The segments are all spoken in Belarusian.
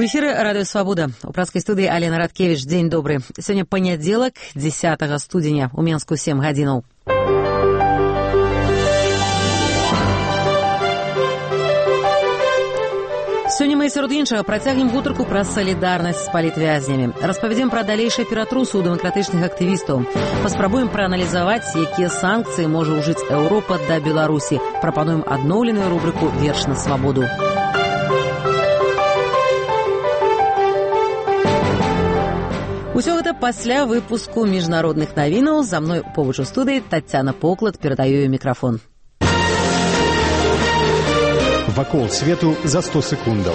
У эфире «Радио Свобода». У пражской студии Алена Радкевич. День добрый. Сегодня понеделок, 10 студеня. У Менску 7 гадзінаў. Сёння мы сярод іншага працягнем гутарку пра салідарнасць з палітвязнямі. Распавядзем пра далейшыя ператрусы ў дэмакратычных актывістаў. Паспрабуем прааналізаваць, якія санкцыі можа ўжыць Еўропа да Беларусі. Прапануем адноўленую рубрыку «Верш на свабоду». Усё гэта пасля выпуску міжнародных навінаў. За мной побач у студыі Тацяна Поклад, перадаю ёй мікрафон. Вакол свету за 100 секундаў.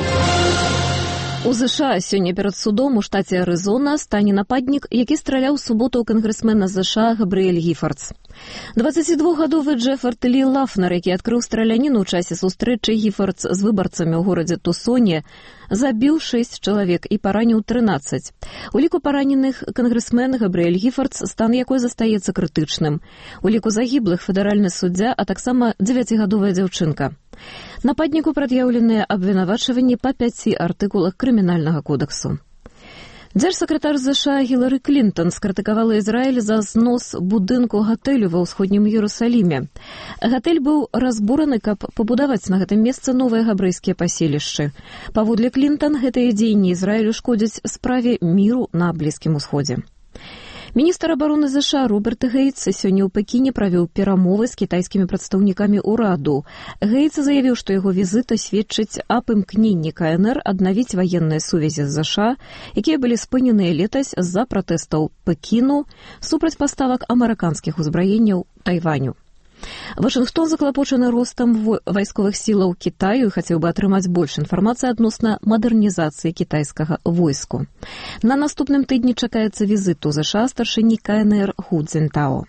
У США сёння перад судом у штаце Арызона стане нападнік, які страляў у суботу ў кангрэсмена США Габрыэль Гіфардс. 22-гадовы Джеффард Лі Лафнер, які адкрыў страляніну ў часе сустрэчы Гіфардс з выбарцамі ў горадзе Тусоне, забіў 6 чалавек і параніў 13. У ліку параненых кангрэсмен Габрыэль Гіфардс, стан якой застаецца крытычным. У ліку загіблых федэральны суддзя, а таксама 9-гадовая дзяўчынка. Нападніку прад'яўленыя абвінавачванні па 5 артыкулах крымінальнага кодексу. Дзяржсакратар США Гілары Клінтон скрытыкавала Ізраіль за знос будынку гатэлю ва ўсходнім Іерусаліме. Гатэль быў разбураны, каб пабудаваць на гэтым месцы новыя габрэйскія паселішчы. Паводле Клінтон, гэтыя дзеянні Ізраілю шкодзяць справе міру на Блізкім Усходзе. Міністр абароны США Роберт Гейтс сёння ў Пекіне правёў перамовы з кітайскімі прадстаўнікамі ўраду. Гейтс заявіў, што яго візіт сведчыць аб імкненні КНР аднавіць ваенныя сувязі з США, якія былі спыненыя летась з-за пратэстаў Пекіну супраць паставак амерыканскіх узбраенняў Тайваню. Вашынгтон заклапочаны ростам вайсковых сілаў Кітаю і хацеў бы атрымаць больш інфармацыі адносна мадэрнізацыі кітайскага войску. На наступным тыдні чакаецца візіт у США старшыні КНР Ху Цзінтао.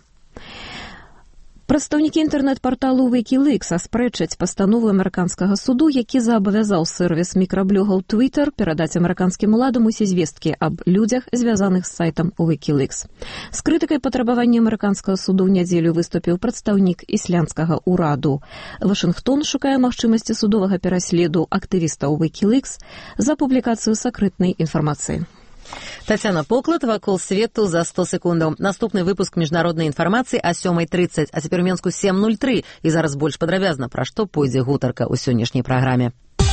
Прадстаўнікі інтэрнэт-парталу Wikileaks аспрэчаць пастанову амерыканскага суду, які заабавязаў сервіс мікраблогаў Twitter перадаць амерыканскім уладам усе звесткі аб людзях, звязаных з сайтам Wikileaks. З крытыкай патрабавання амерыканскага суду ў нядзелю выступіў прадстаўнік ісландскага ўраду. Вашынгтон шукае магчымасці судовага пераследу актывістаў Wikileaks за публікацыю сакрэтнай інфармацыі. Тацяна Поклад, «Вакол свету за 100 секундаў». Наступны выпуск міжнароднай інфармацыі о 7:30, а цяпер у Менску 7:03. І зараз больш падрабязна, пра што пойдзе гутарка ў сённяшняй праграме.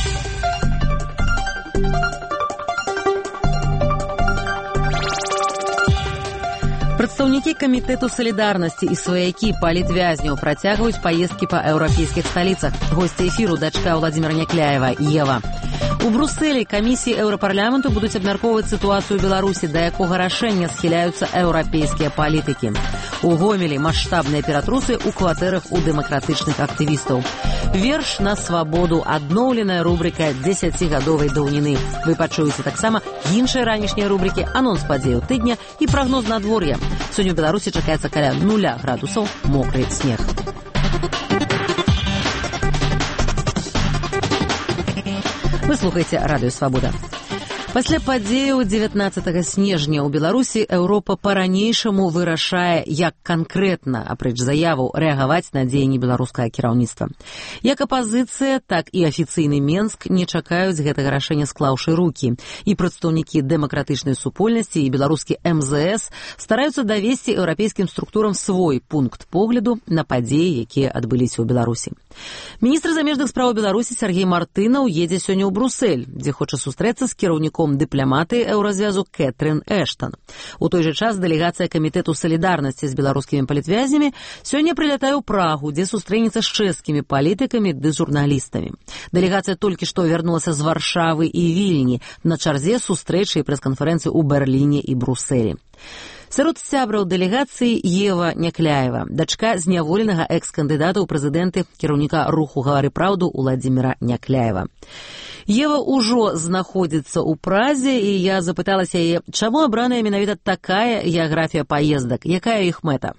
Прадстаўнікі камітэту салідарнасці і сваякі палітвязняў працягваюць паездкі па еўрапейскіх сталіцах. Госці эфіру дачка Владзіміра Някляева, Ева. У Брусэлі камісіі Еўрапарламенту будуць абмяркоўваць сітуацыю ў Беларусі, да якога рашэння схіляюцца еўрапейскія палітыкі. У Гомелі маштабныя ператрусы ў кватэрах у дэмакратычных актывістаў. Верш на свабоду, адноўленая рубрыка 10гадовай даўніны. Вы пачуеце таксама іншыя ранішнія рубрыкі, анонс падзеяў тыдня і прагноз надвор'я. Сёння ў Беларусі чакаецца каля 0 градусаў мокры снег. Вы слухаеце «Радыё Свабода». Пасля падзеяў 19 снежня ў Беларусі Еўропа па-ранейшаму вырашае, як канкрэтна, апрэч заяваў, рэагаваць на дзеянні беларускага кіраўніцтва. Як апазіцыя, так і афіцыйны Менск не чакаюць гэтага рашэння, склаўшы рукі. І прадстаўнікі дэмакратычнай супольнасці і беларускі МЗС стараюцца давесці еўрапейскім структурам свой пункт погляду на падзеі, якія адбыліся ў Беларусі. Міністр замежных спраў Беларусі Сергей Мартынаў едзе сёння ў Брусэль, дзе хоча сустрэцца з кіраўніком дыпламатыі еўразвязу Кэтрын Эштон. У той жа час дэлегацыя камітэту салідарнасці з беларускімі палітвязнямі сёння прылятае ў Прагу, дзе сустрэнецца з чэшскімі палітыкамі ды журналістамі. Дэлегацыя толькі што вярнулася з Варшавы і Вільні, на чарзе сустрэчы і прэс-канферэнцыі ў Берліне і Брусэлі. Сярод сябраў дэлегацыі Ева Някляева, дачка зняволенага экс-кандыдата ў прэзідэнты кіраўніка руху «Гавары праўду» Владзіміра Някляева. Ева ўжо знаходзіцца ў Празе, і я запыталася яе, чаму абраная менавіта такая геаграфія паездак, якая іх мэта?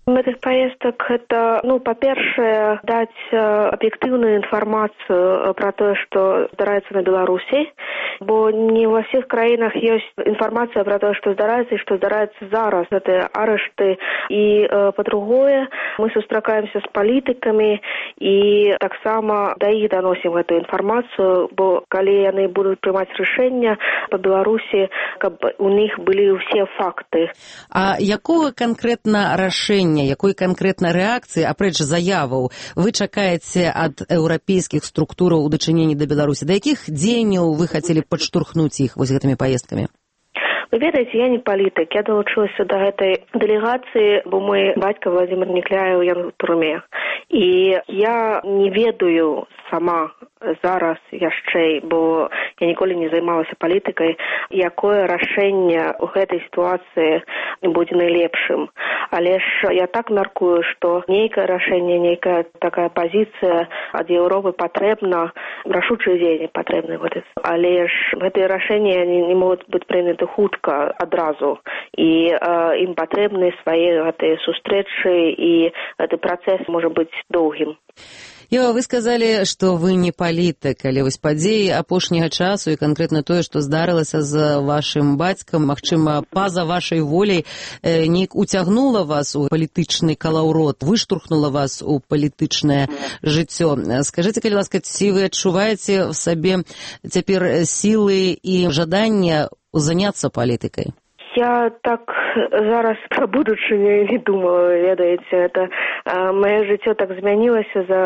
Мэтых паездак гэта, па-першае, даць аб'ектыўную інфармацыю пра тое, што здараецца на Беларусі, бо не ва ўсіх краінах ёсць інфармацыя пра тое, што здараецца і што здараецца зараз. Гэтыя арышты. І па-другое, мы сустракаемся з палітыкамі і таксама да іх даносім гэтую інфармацыю, бо калі яны будуць прымаць рашэння па Беларусі, каб у них былі ўсе факты. А якога канкрэтна рашэння, якой канкрэтна рэакцыі, апрэч заяваў, вы чакаеце ад еўрапейскіх структураў у дачыненні да Беларусі? Да якіх дзеянняў вы хацелі падштурхнуць іх вось гэтымі паездкамі? Вы ведаеце, я не палітык. Я далучылася да гэтай дэлегацыі, бо мой бацька Владзімир Некляеў, ён у турме. І я не ведаю сама зараз яшчэ, бо я ніколі не займалася палітыкай, якое рашэнне ў гэтай сітуацыі будзе найлепшым. Але ж я так мяркую, што нейкае рашэнне, нейкая такая пазіцыя ад Еўропы патрэбна, рашучыя дзеянні патрэбны. Але ж гэтыя рашэнні не могуць быць прыняты хутка адразу. І ім патрэбны свае гэтыя сустрэчы, і гэты працэс можа быць доўгім. Ева, вы сказалі, што вы не палітык, але вось падзеі апошняга часу і канкрэтна тое, што здарылася з вашым бацькам, магчыма, па-за вашай воляй, нейк уцягнула вас у палітычны калаўрот, выштурхнула вас у палітычнае жыццё. Скажыце, калі ласка, ці вы адчуваеце в сабе цяпер сілы і жаданне заняцца палітыкай? Я так зараз пра будучыню не думала, ведаеце, это маё жыццё так змянілася за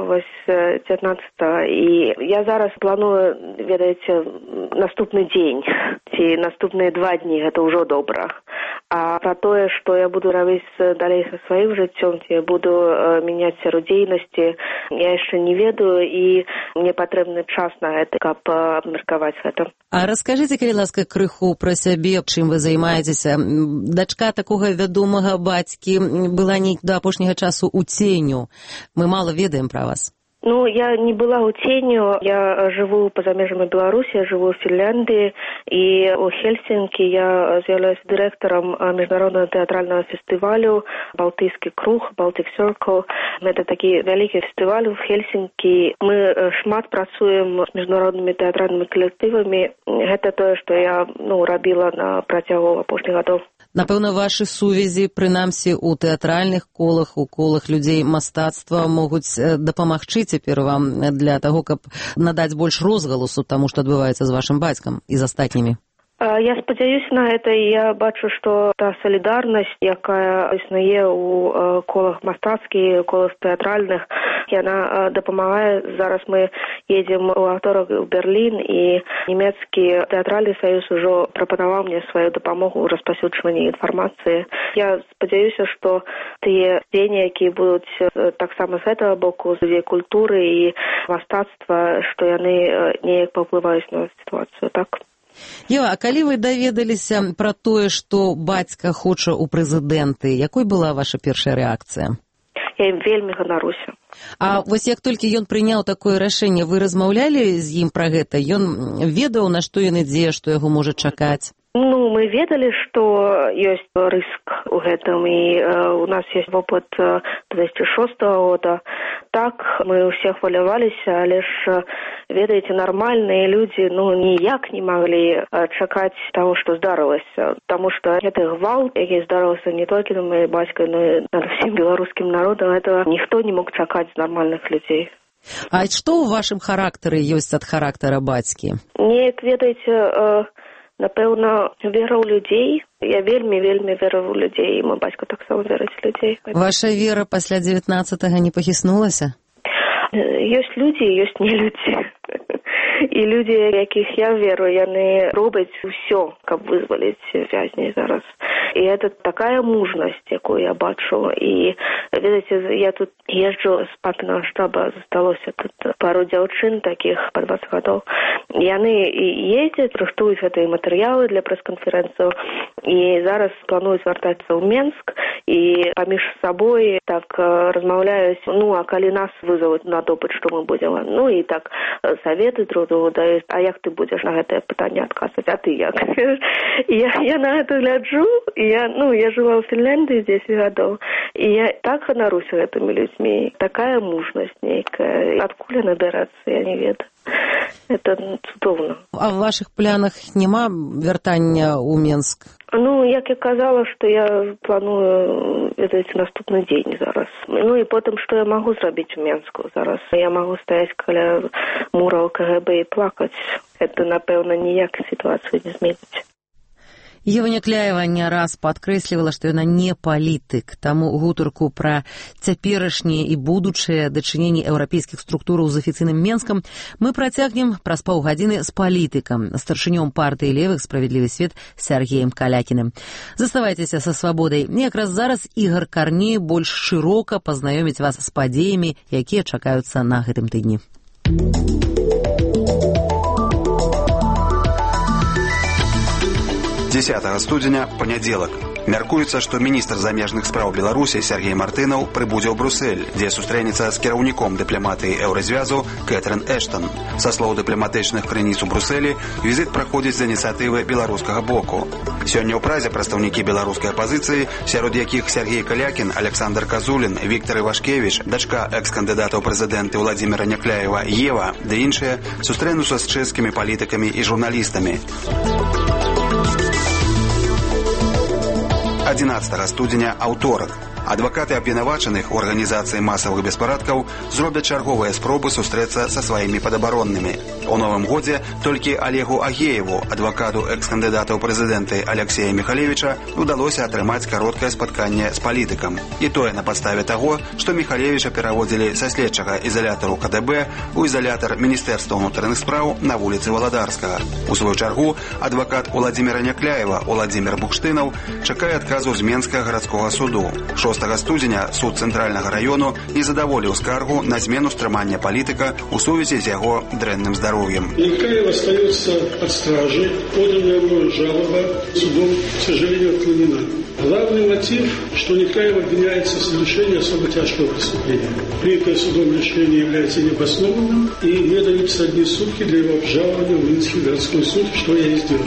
19-го, і я зараз планую, ведаеце, наступны дзень, ці наступныя 2 дні, гэта ўжо добра. А пра тое, што я буду рабіць далей са сваім жыццём, ці буду мяняць сферу дзейнасці, я яшчэ не ведаю, і мне патрэбны час на гэта, каб абмеркаваць гэта. А раскажыце, калі ласка, крыху пра сябе, чым вы займаецеся. Дачка такога вядомага бацькі была да апошняга часу у ценю. Мы мала ведаем пра вас. Я не была у ценю, я живу па-за межамі Беларусі, я живу в Фінляндии, и у Хельсинки я з'являюсь директором международного театрального фестивалю «Балтийский круг», «Baltic Circle». Это такі вялікі фестиваль в Хельсинки. Мы шмат працуем з міжнароднымі тэатральнымі калектывамі. Гэта тое, што я рабіла на працягу апошніх гадоў. Напэўна, вашы сувязі, прынамсі, у тэатральных колах, у колах людзей мастацтва могуць дапамагчы цяпер вам для таго, каб надаць больш розгаласу таму, што адбываецца з вашым бацькам і з астатнімі. Я спадзяюся на гэта, і я бачу, што та салідарнасць, якая існуе ў колах мастацкіх, колах тэатральных, яна дапамагае. Зараз мы едзем у аўторак у Берлін, і нямецкі тэатральны саюз ужо прапанаваў мне сваю дапамогу ў распаўсюджванні інфармацыі. Я спадзяюся, што тыя дзеянні, якія будуць таксама з гэтага боку, з людзей культуры і мастацтва, што яны неяк паўплываюць на сітуацыю, так? Ева, а калі вы даведаліся пра тое, што бацька хоча ў прэзідэнты, якой была ваша першая рэакцыя? Я ім вельмі ганаруся. А вось як толькі ён прыняў такое рашэнне, вы размаўлялі з ім пра гэта? Ён ведаў, на што ён ідзе, што яго можа чакаць? Мы ведалі, што ёсць рыск у гэтым, і у нас ёсць вопыт 2006 года. Так, мы ўсе хваляваліся, але ж, ведаеце, нармальныя людзі, ніяк не маглі чакаць таго, што здарылася. Таму што гэты гвалт, які здарылася не толькі над маёй бацькай, но і над усім беларускім народам, этого ніхто не мог чакаць з нармальных людзей. А што ў вашым характары ёсць ад характара бацькі? Неяк, ведаеце, напэўна, вера ў людзей. Я вельмі веру ў людзей, і мой бацька таксама верыць у людзей. Ваша вера пасля 19-го не пахіснулася? Ёсць людзі, ёсць не людзі. І людзі, якіх я веру, яны робяць усё, каб вызваліць вязней зараз. І гэта такая мужнасць, якую я бачу. І, ведаеце, я тут езджу з папінага штаба, засталося тут пару дзяўчын такіх па 20 гадоў. Яны ездзяць, рыхтуюць гэтыя матэрыялы для прэс-канферэнцыяў, і зараз плануюць вяртацца ў Менск, і паміж сабой так размаўляюць, а калі нас вызовуць на допыт, што мы будзем? І так саветы друг другу даюць, а як ты будзеш на гэтае пытанне адказваць, а ты як? Я на гэта гляджу, і Я жила в Финляндии 10 годов, и я так ганарусь этими людьми. Такая мужность некая. Откуда надираться, я не ведаю. Это цудовно. А в ваших планах нема вертання у Мінськ? Як я казала, що я планую наступний день зараз. І потім, що я можу зробити в Мінську зараз. Я можу стояти біля мура КГБ і плакати. Це, напевно, ніяк ситуацію не змінить. Ева Някляева не раз падкрэслівала, што яна не палітык, таму гутарку пра цяперашнія і будучыя дачыненні еўрапейскіх структураў з афіцыйным Менскам мы працягнем праз паўгадзіны з палітыкам, старшынём партыі левых «Справедливый свет» Сергеем Калякіным. Заставайцеся са свабодай. Якраз зараз Ігар Карней больш шырока пазнаёміць вас з падзеямі, якія чакаюцца на гэтым тыдні. 10 студзеня, панядзелак. Мяркуецца, што міністр замежных спраў Беларусі Сергей Мартынаў прыбудзе ў Брусэль, дзе сустрэнецца з кіраўніком дыпламатыі Еўразвязу Кэтрын Эштон. Са слоў дыпламатычных крыніц у Брусэлі, візіт праходзіць з ініцыятывы беларускага боку. Сёння ў Празе прадстаўнікі беларускай апазіцыі, сярод якіх Сергей Калякін, Александр Казулін, Віктор Івашкевіч, дачка экс-кандыдата ў прэзідэнты Владзіміра Някляева Ева, ды іншыя, сустрэнуцца з чэшскімі палітыкамі і журналістамі. 11 студзеня, аўторак. Адвакаты абвінавачаных у арганізацыі масавых беспарадкаў зробяць чарговыя спробы сустрэцца са сваімі падабароннымі. У новым годзе толькі Олегу Агееву, адвакату экс-кандыдата ў прэзідэнты Алексея Михалевича, удалося атрымаць кароткае спатканне з палітыкам. І тое на падставе таго, што Михалевича пераводзілі са следчага ізалятару КДБ у ізалятар Міністэрства ўнутраных спраў на вуліцы Валадарскага. У сваю чаргу адвакат Владзіміра Някляева Владзімір Бухштынаў чакае адказу з Менскага гарадскога суду. 6 студзеня суд цэнтральнага раёну не задаволіў скаргу на змену стрымання палітыка ў сувязі з яго дрэнным здароўем. Някляев остается под стражей. Поданная мною жалоба судом, к сожалению, отклонена. Главный мотив, что Някляев обвиняется в совершении особо тяжкого преступления. Принятое судом решение является необоснованным, и мне даются одни сутки для его обжалования в Минский городской суд, что я и сделал.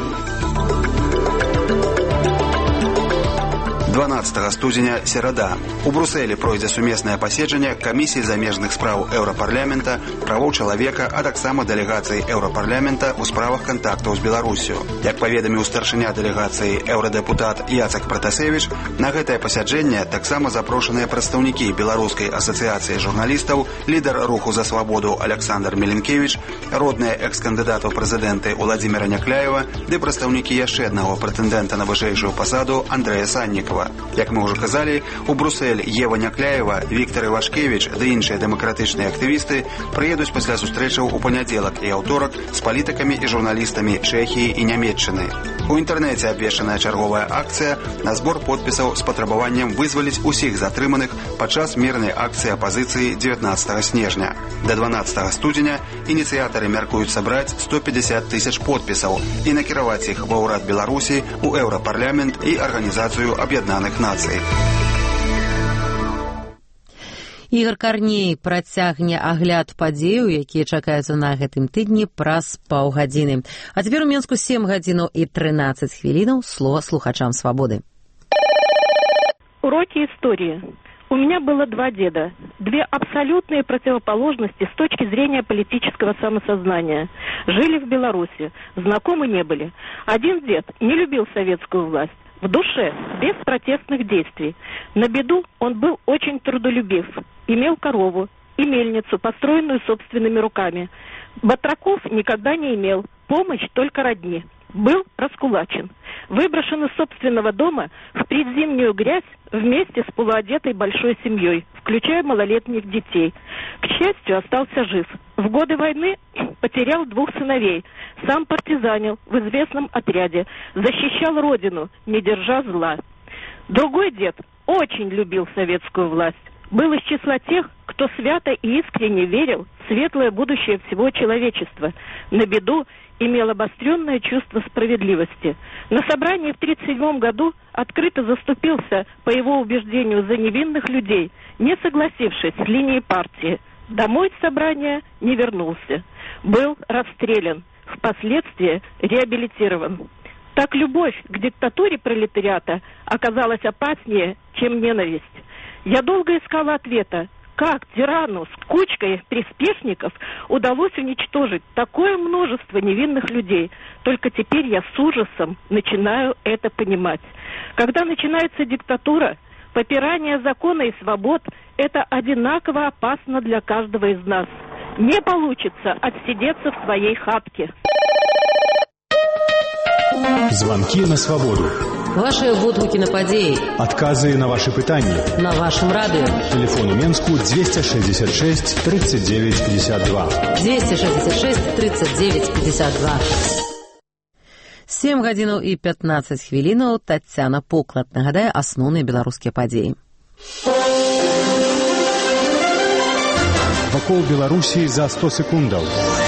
12 студзеня, серада. У Брусэлі пройдзе сумеснае паседжанне камісіі замежных спраў Еўрапарламента, правоў чалавека, а таксама дэлегацыі Еўрапарламента ў справах кантактаў з Беларусю. Як паведаміў старшыня дэлегацыі еўрадэпутат Яцек Пратасевіч, на гэтае пасяджэнне таксама запрошаныя прадстаўнікі Беларускай асацыяцыі журналістаў, лідар руху за свабоду Александр Меленкевич, родныя экс-кандыдата ў прэзідэнты Владзіміра Някляева ды прадстаўнікі яшчэ аднаго прэтэндэнта на вышэйшую пасаду Андрэя Саннікава. Як мы ўжо казалі, у Брусэль Ева Някляева, Віктор Івашкевіч ды іншыя дэмакратычныя актывісты прыедуць пасля сустрэчаў у панядзелак і аўторак з палітыкамі і журналістамі Чэхіі і Нямецчыны. У інтэрнэце абвешчаная чарговая акцыя на збор подпісаў з патрабаваннем вызваліць усіх затрыманых падчас мірнай акцыі апазіцыі 19 снежня. Да 12 студзеня ініцыятары мяркуюць сабраць 150 тысяч подпісаў і накіраваць іх ва ўрад Беларусі, у Еўрапарламент і Арганізацыю Аб'яднаных Нацый. Ігар Карней працягне агляд падзеяў, якія чакаюцца на гэтым тыдні праз паўгадзіны. А цяпер у Менску 7 гадзінаў і 13 хвілінаў. Слова слухачам свабоды. Уроки истории. У меня было два деда, две абсолютные противоположности с точки зрения политического самосознания. Жили в Беларуси, знакомы не были. Один дед не любил советскую власть. В душе, без протестных действий. На беду он был очень трудолюбив. Имел корову и мельницу, построенную собственными руками. Батраков никогда не имел, помощь только родни. Был раскулачен. Выброшен из собственного дома в предзимнюю грязь вместе с полуодетой большой семьей, включая малолетних детей. К счастью, остался жив. В годы войны потерял двух сыновей. Сам партизанил в известном отряде. Защищал родину, не держа зла. Другой дед очень любил советскую власть. Был из числа тех, кто свято и искренне верил в светлое будущее всего человечества. На беду имел обостренное чувство справедливости. На собрании в 1937 году открыто заступился, по его убеждению, за невинных людей, не согласившись с линией партии. Домой с собрания не вернулся. Был расстрелян, впоследствии реабилитирован. Так любовь к диктатуре пролетариата оказалась опаснее, чем ненависть. Я долго искала ответа, как тирану с кучкой приспешников удалось уничтожить такое множество невинных людей. Только теперь я с ужасом начинаю это понимать. Когда начинается диктатура, попирание закона и свобод – это одинаково опасно для каждого из нас. Не получится отсидеться в своей хатке. Звонки на свободу. Ваши водгукі на падзеі. Адказы на ваши пытанні. На вашем радио. Телефон у Менску 266 39 52. 266 39 52. 7 гадзінаў і 15 хвілінаў. Тацяна Поклад нагадае асноўныя беларускія падзеі. Вакол Беларусі за 100 секундаў.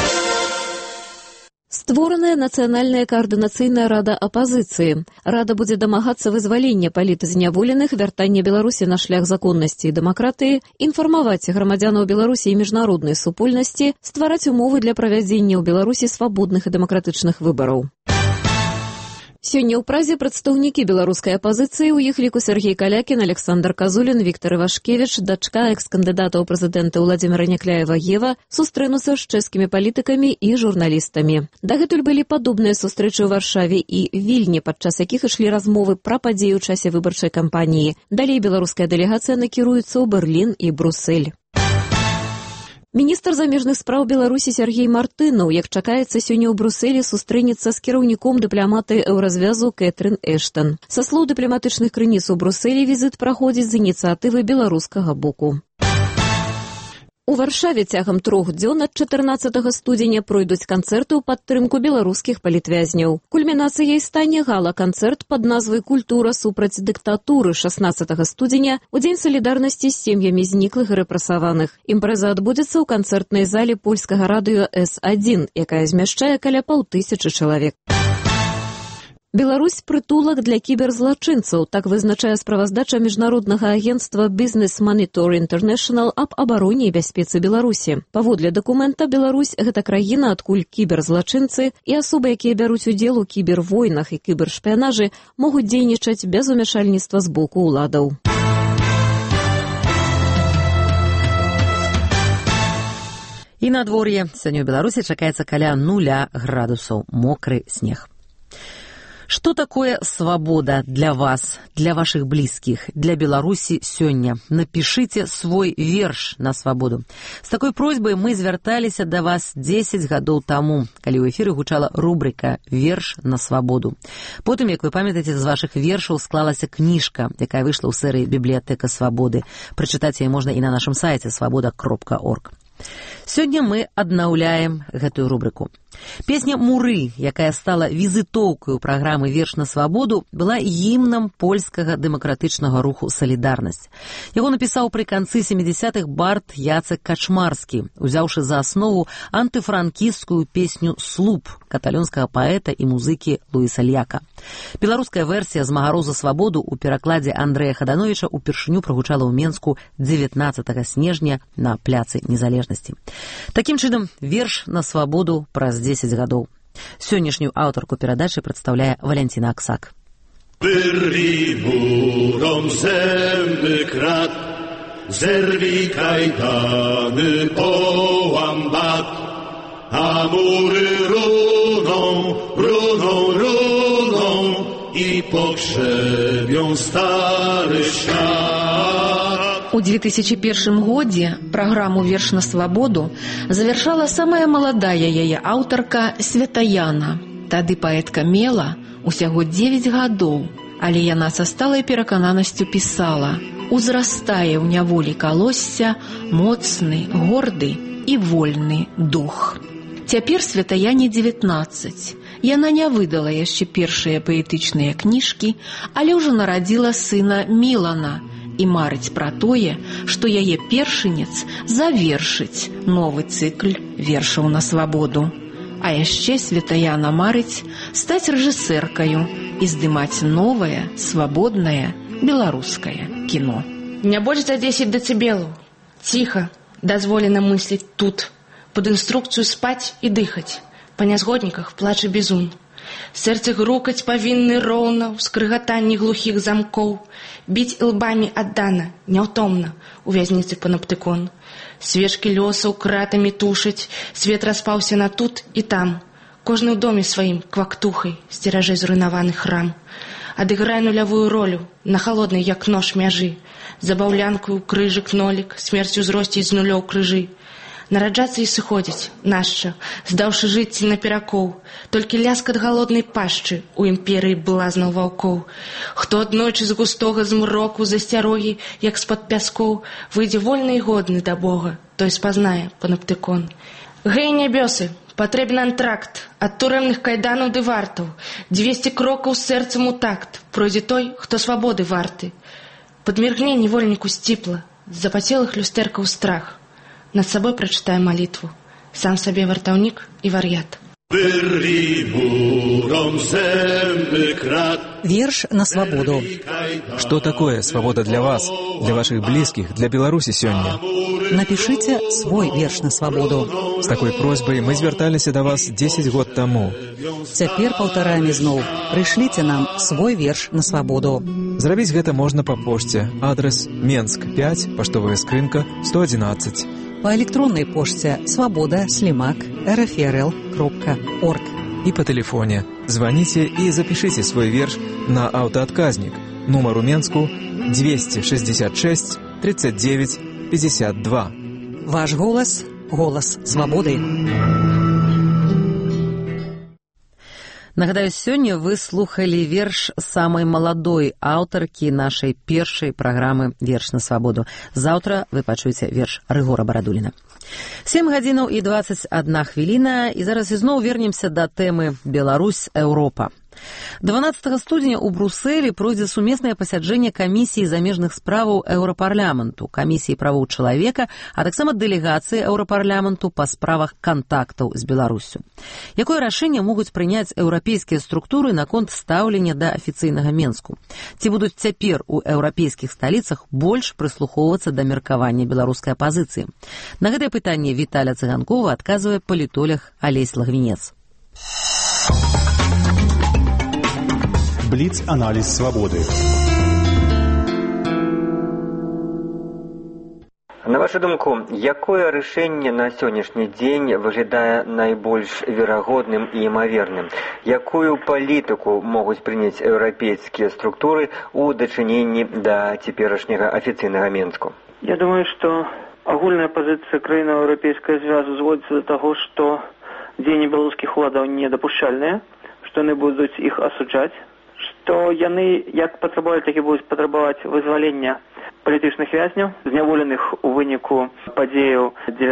Створаная Нацыянальная каардынацыйная рада апазіцыі. Рада будзе дамагацца вызвалення палітзняволеных, вяртання Беларусі на шлях законнасці і дэмакратыі, інфармаваць грамадзянаў Беларусі і міжнароднай супольнасці, ствараць умовы для правядзення ў Беларусі свабодных і дэмакратычных выбараў. Сёння ў Празе прадстаўнікі беларускай апазіцыі, у іх ліку Сергей Калякін, Александр Казулін, Віктор Івашкевіч, дачка экс-кандыдата ў прэзідэнта Владзіміра Някляева-Ева, сустрэнуцца з чэшскімі палітыкамі і журналістамі. Дагэтуль былі падобныя сустрэчы ў Варшаве і Вільні, падчас якіх ішлі размовы пра падзеі ў часе выбарчай кампаніі. Далей беларуская дэлегацыя накіруецца ў Берлін і Брусэль. Міністр замежных спраў Беларусі Сергей Мартынаў, як чакаецца, сёння ў Брусэлі сустрэнецца з кіраўніком дыпламатыі Еўразвязу Кэтрын Эштон. Са слоў дыпламатычных крыніц у Брусэлі візіт праходзіць з ініцыятывы беларускага боку. У Варшаве цягам 3 дзён ад 14 студзеня пройдуць канцэрты ў падтрымку беларускіх палітвязняў. Кульмінацыяй стане гала-канцэрт пад назвай «Культура супраць дыктатуры» 16 студзеня у Дзень салідарнасці з сем'ямі зніклых і рэпрэсаваных. Імпрэза адбудзецца ў канцэртнай зале польскага радыё С1, якая змяшчае каля 500 чалавек. Беларусь – прытулак для кіберзлачынцаў, так вызначае справаздача міжнароднага агенцтва Business Monitor International аб абароне і бяспецы Беларусі. Паводле дакумента, Беларусь – гэта краіна, адкуль кіберзлачынцы і асобы, якія бяруць удзел у кібервойнах і кібершпіянажы, могуць дзейнічаць без умяшальніцтва з боку ўладаў. І надвор'е. Сёння ў Беларусі чакаецца каля 0 градусаў. Мокры снег. Что такое свобода для вас, для ваших близких, для Беларуси сёння? Напишите свой верш на свободу. С такой просьбой мы звярталіся да вас 10 гадоў таму, калі ў эфіры гучала рубрика «Верш на свободу». Потым, як вы памятаеце, з вашых вершаў склалася кніжка, якая выйшла ў серыі «Бібліятэка свободы». Прачытаць яе можна і на нашым сайце svoboda.org. Сёння мы аднаўляем гэтую рубрыку. Песня «Муры», якая стала візітоўкаю праграмы «Верш на свободу», была гімнам польскага дэмакратычнага руху «Салідарнасць». Яго напісаў пры канцы 70-х бард Яцек Качмарскі, узяўшы за аснову антыфранкісцкую песню «Слуп» каталонскага паэта і музыкі Луіса Ляка. Беларуская версія «Змагароў за свабоду» у перакладзе Андрэя Хадановіча упершыню прагучала ў Менску 19 снежня на пляцы Незалежнасці. Такім чынам, верш на свабоду праз 10 гадоў. Сённяшнюю аўтарку перадачы прадстаўляе Валянціна Аксак. Wyrwij murom zęby krat, zerwij kajdany, połam bat, a mury runą, runą, runą i pogrzebią stary świat. У 2001 годзе праграму «Верш на свабоду» завяршала самая маладая яе аўтарка Святаяна. Тады паэтка мела усяго 9 гадоў, але яна са сталай перакананасцю пісала: «Узрастае ў няволі калосся моцны, горды і вольны дух». Цяпер Святаяне 19. Яна не выдала яшчэ першыя паэтычныя кніжкі, але ўжо нарадзіла сына Мілана і марыць пра тое, што яе першынец завершыць новы цыкль вершаў на свабоду. А яшчэ Святаяна марыць стаць рэжысэркаю і здымаць новае, свабоднае, беларускае кіно. Не больш за 10 дэцыбелаў. Ціха, дазволена мысліць тут. Под інструкцыю спаць і дыхаць. Па нязгодніках плача бізун. Сэрцы грукаць павінны роўна ў скрыгатанні глухіх замкоў, біць ілбамі аддана, няўтомна у вязніцы панаптыкон. Свечкі лёсаў кратамі тушаць, свет распаўся на тут і там. Кожны ў доме сваім квактухай сцеражэй зруйнаваны храм. Адыграй нулявую ролю на халоднай, як нож мяжы. Забаўлянкаю крыжык нолік, смерцю зросціць з нулёў крыжы. Нараджацца і сыходзіць, нашча, здаўшы жыцці наперакоў. Толькі ляскат галоднай пашчы у імперыі блазнаў ваўкоў. Хто аднойчы з густога змроку засцярогі, як з-пад пяскоў, выйдзе вольны і годны да Бога, той спазнае панаптыкон. Гэй, нябёсы! Патрэбен антракт ад турэмных кайданаў ды вартаў. 200 крокаў з сэрцам у такт пройдзе той, хто свабоды варты. Падміргне невольніку сціпла, з запацелых люстэркаў страх. Над сабой прачытае малітву. Сам сабе вартаўнік і вар'ят. Верш на свободу. Что такое свобода для вас, для ваших близких, для Беларуси сегодня? Напишите свой верш на свободу. С такой просьбой мы зверталіся до вас 10 год тому. Цяпер паўтараем ізноў. Прышліце нам свой верш на свободу. Зрабіць гэта можна па пошце. Адрес Менск 5, паштовая скрынка 111. По электронной почте svoboda@rfrl.org. И по телефоне. Звоните и запишите свой верш на автоотказник. Номер у Менску 266 39 52. Ваш голос – голос свободы. Нагадаю, сёння вы слухали верш самой маладой аўтаркі нашай першай праграмы «Верш на свабоду». Заўтра вы пачуеце верш Рыгора Барадуліна. 7 гадзінаў і 21 хвіліна, і зараз ізноў вернемся да тэмы «Беларусь, Еўропа». 12 студзеня ў Брусэлі пройдзе сумеснае пасяджэнне камісіі замежных справаў Еўрапарламенту, камісіі правоў чалавека, а таксама дэлегацыі Еўрапарламенту па справах кантактаў з Беларуссю. Якое рашэнне могуць прыняць еўрапейскія структуры наконт стаўлення да афіцыйнага Менску? Ці будуць цяпер у еўрапейскіх сталіцах больш прыслухоўвацца да меркавання беларускай апазіцыі? На гэтае пытанне Віталя Цыганкова адказвае палітолог Алесь Лагвінец. Бліц-аналіз свабоды. На вашу думку, якое рашэнне на сённяшні дзень выглядае найбольш верагодным і імаверным? Якую палітыку могуць прыняць еўрапейскія структуры ў дачыненні да цяперашняга афіцыйнага Менску? Я думаю, што агульная пазіцыя краін Еўрапейскага звязу зводзіцца да таго, што дзеянні беларускіх уладаў недапушчальныя, што яны будуць іх асуджаць, што яны як патрабавалі, так і будуць патрабаваць вызвалення палітычных вязняў, зняволеных у выніку падзеяў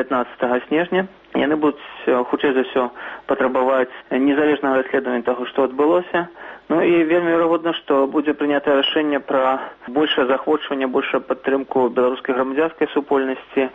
19 снежня. Яны будуць, хутчэй за ўсё, патрабаваць незалежнага расследавання таго, што адбылося. Ну і вельмі верагодна, што будзе прынятае рашэнне пра большае захвочванне, большую падтрымку беларускай грамадзянскай супольнасці,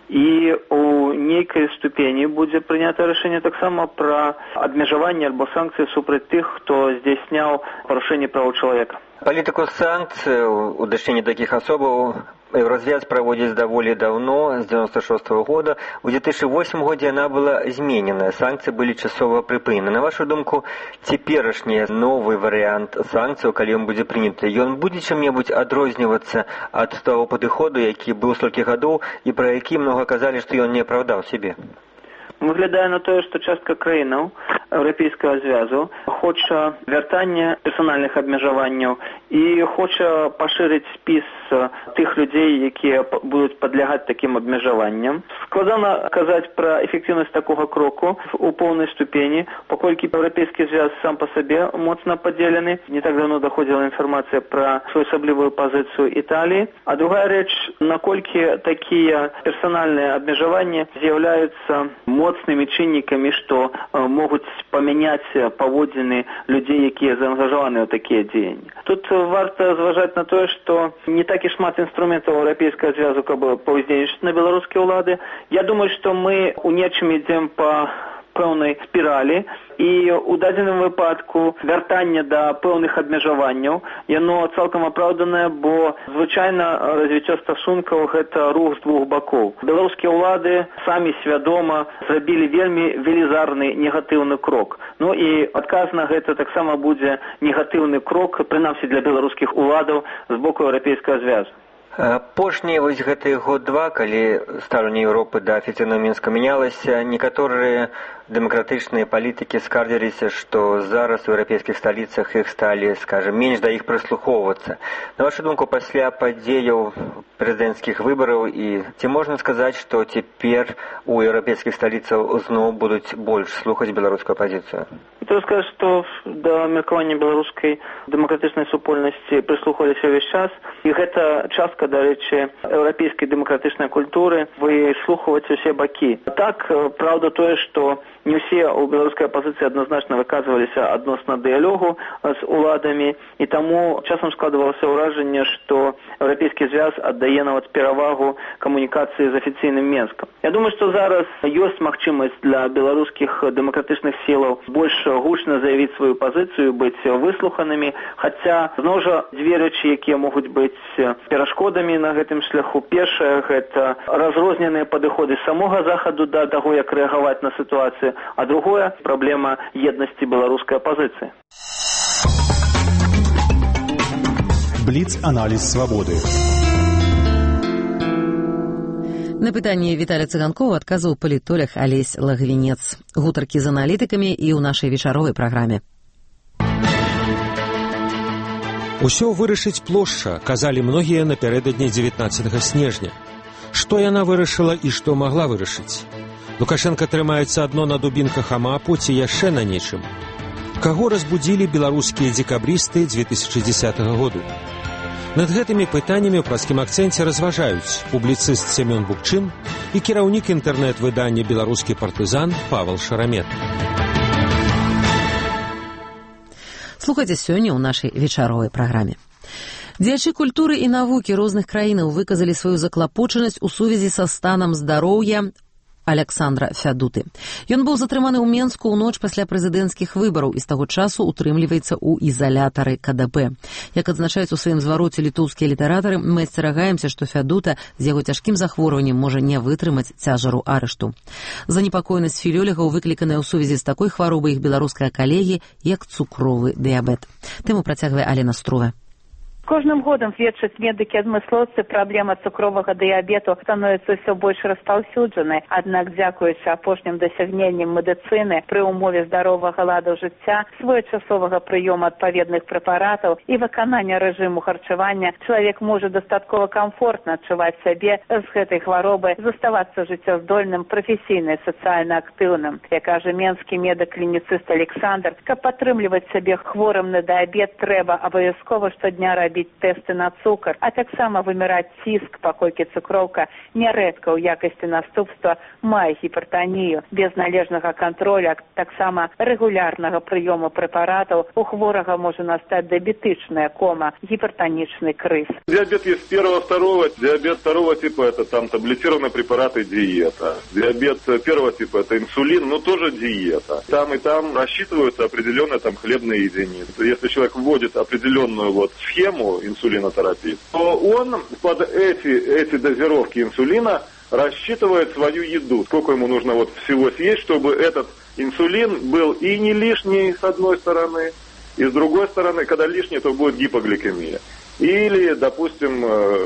і у нейкай ступені будзе прынятае рашэнне таксама пра абмежаванне альбо санкцыі супраць тых, хто здзяйсняў парушэнне правоў чалавека. Палітыку санкцый у дачыненні такіх асобаў Еўразвяз праводзіць даволі даўно, з 96-го года. У 2008 годзе яна была зменена, санкцыі былі часова прыпынены. На вашу думку, цяперашні новы варыянт санкцыяў, калі ён будзе прыняты, ён будзе чым-небудзь адрознівацца ад таго падыходу, які быў столькі гадоў і пра які многа казалі, што ён не апраўдаў сябе? Выглядае на тое, што частка краінаў Еўрапейскага звязу хоча вяртання персанальных абмежаванняў і хоча пашырыць спіс тых людзей, якія будуць падлягаць такім абмежаванням. Складана казаць пра эфектыўнасць такога кроку у поўнай ступені, паколькі Еўрапейскі звяз сам па сабе моцна падзелены. Не так давно даходзіла інфармацыя пра своеасаблівую пазіцыю Італіі. А другая рэч, наколькі такія персанальныя абмежаванні з'яўляюцца моцнымі чыннікамі, што могуць памяняць паводзіны людзей, якія заангажаваны ў такія дзеянні. Тут варта зважаць на тое, што не так і шмат інструментаў Еўрапейскага звязу, каб паўздзейнічаць на беларускія ўлады. Я думаю, што мы у нечым ідзем па пэўнай спіралі, і у дадзеным выпадку вяртанне да пэўных абмежаванняў, яно цалкам апраўданае, бо звычайна развіццё стасункаў гэта рух з двух бакоў. Беларускія ўлады самі свядома зрабілі вельмі велізарны негатыўны крок. Ну і адказ на гэта таксама будзе негатыўны крок, прынамсі для беларускіх уладаў з боку Еўрапейскага звязу. Апошнія вось гэтыя год-два, калі стаўленне Еўропы да афіцыйнага Мінска мянялася, некаторыя дэмакратычныя палітыкі скардзіліся, што зараз у еўрапейскіх сталіцах іх сталі, скажем, менш да іх прыслухоўвацца. На вашу думку, пасля падзеяў прэзідэнцкіх выбараў, і ці можна сказаць, што цяпер у еўрапейскіх сталіцах зноў будуць больш слухаць беларускую апазіцыю? Трэба сказаць, што да меркавання беларускай дэмакратычнай супольнасці прыслухаліся ўвесь час, і гэта частка, дарэчы, еўрапейскай дэмакратычнай культуры выслухоўваць усе бакі. Так, праўда тое, што не ўсе ў беларускай апазіцыі адназначна выказваліся адносна дыялогу з уладамі, і таму часам складвалася ўражанне, што Еўрапейскі звяз аддае нават перавагу камунікацыі з афіцыйным Менскам. Я думаю, што зараз ёсць магчымасць для беларускіх дэмакратычных сілаў больш гучна заявіць сваю пазіцыю, быць выслуханымі, хаця, зноў жа, дзве рэчы, якія могуць быць перашкодамі на гэтым шляху. Першае – гэта разрозненыя падыходы самога Захаду да таго, як рэагаваць на сітуацыю, а другое – праблема еднасці беларускай апазіцыі. Бліц-аналіз свабоды. На пытанне Віталя Цыганкова адказваў палітолог Алесь Лагвінец. Гутаркі з аналітыкамі і ў нашай вечаровай праграме. Усё вырашыць плошча, казалі многія напярэдадні 19 снежня. Што яна вырашыла і што магла вырашыць? Лукашенка трымаецца адно на дубінках амапу ці яшчэ на нечым? Каго разбудзілі беларускія дзекабрысты 2010 году? Над гэтымі пытаннямі ў праскім акцэнце разважаюць публіцыст Семён Букчын і кіраўнік інтэрнэт-выдання «Беларускі партызан» Павел Шарамет. Слухайце сёння ў нашай вечаровай праграме. Дзеячы культуры і навукі розных краінаў выказалі сваю заклапочанасць у сувязі са станам здароўя Аляксандра Фядуты. Ён быў затрыманы ў Менску ў ноч пасля прэзідэнцкіх выбараў і з таго часу утрымліваецца ў ізалятары КДБ. Як адзначаюць у сваім звароце літоўскія літаратары, мы асцерагаемся, што Фядута з яго цяжкім захворваннем можа не вытрымаць цяжару арышту. Занепакоенасць філёлегаў выкліканая ў сувязі з такой хваробай іх беларуская калегі, як цукровы дыябет. Тэму працягвае Алена Струва. Кожным годам сведчаць медыкі-адмыслоўцы, праблема цукровага дыябету становіцца ўсё больш распаўсюджанай. Аднак, дзякуючы апошнім дасягненням медыцыны пры ўмове здаровага ладу жыцця, своечасовага прыёму адпаведных прэпаратаў і выканання рэжыму харчавання, чалавек можа дастаткова камфортна адчуваць сябе з гэтай хваробы, заставацца жыццяздольным, прафесійна і сацыяльна актыўным. Як кажа менскі медык-клініцыст Александр, каб падтрымліваць сябе хворым на дыябет, трэба абавязкова штодня рабіць тесты на цукар, а таксама вымераць ціск, паколькі цукроўка нярэдка ў якасці наступства мае гіпертанію. Без належнага контроля, таксама рэгулярнага прыёму прэпаратаў у хворага можа настаць дыабетычная кома, гипертоничный крыз. Диабет есть первого, второго. Диабет второго типа это там таблетированные препараты, диета. Диабет первого типа это инсулин, но тоже диета. Там и там рассчитываются определенные там хлебные единицы. Если человек вводит определенную вот схему инсулинотерапии, то он под эти дозировки инсулина рассчитывает свою еду, сколько ему нужно вот всего съесть, чтобы этот инсулин был и не лишний с одной стороны, и с другой стороны, когда лишний, то будет гипогликемия. Или, допустим,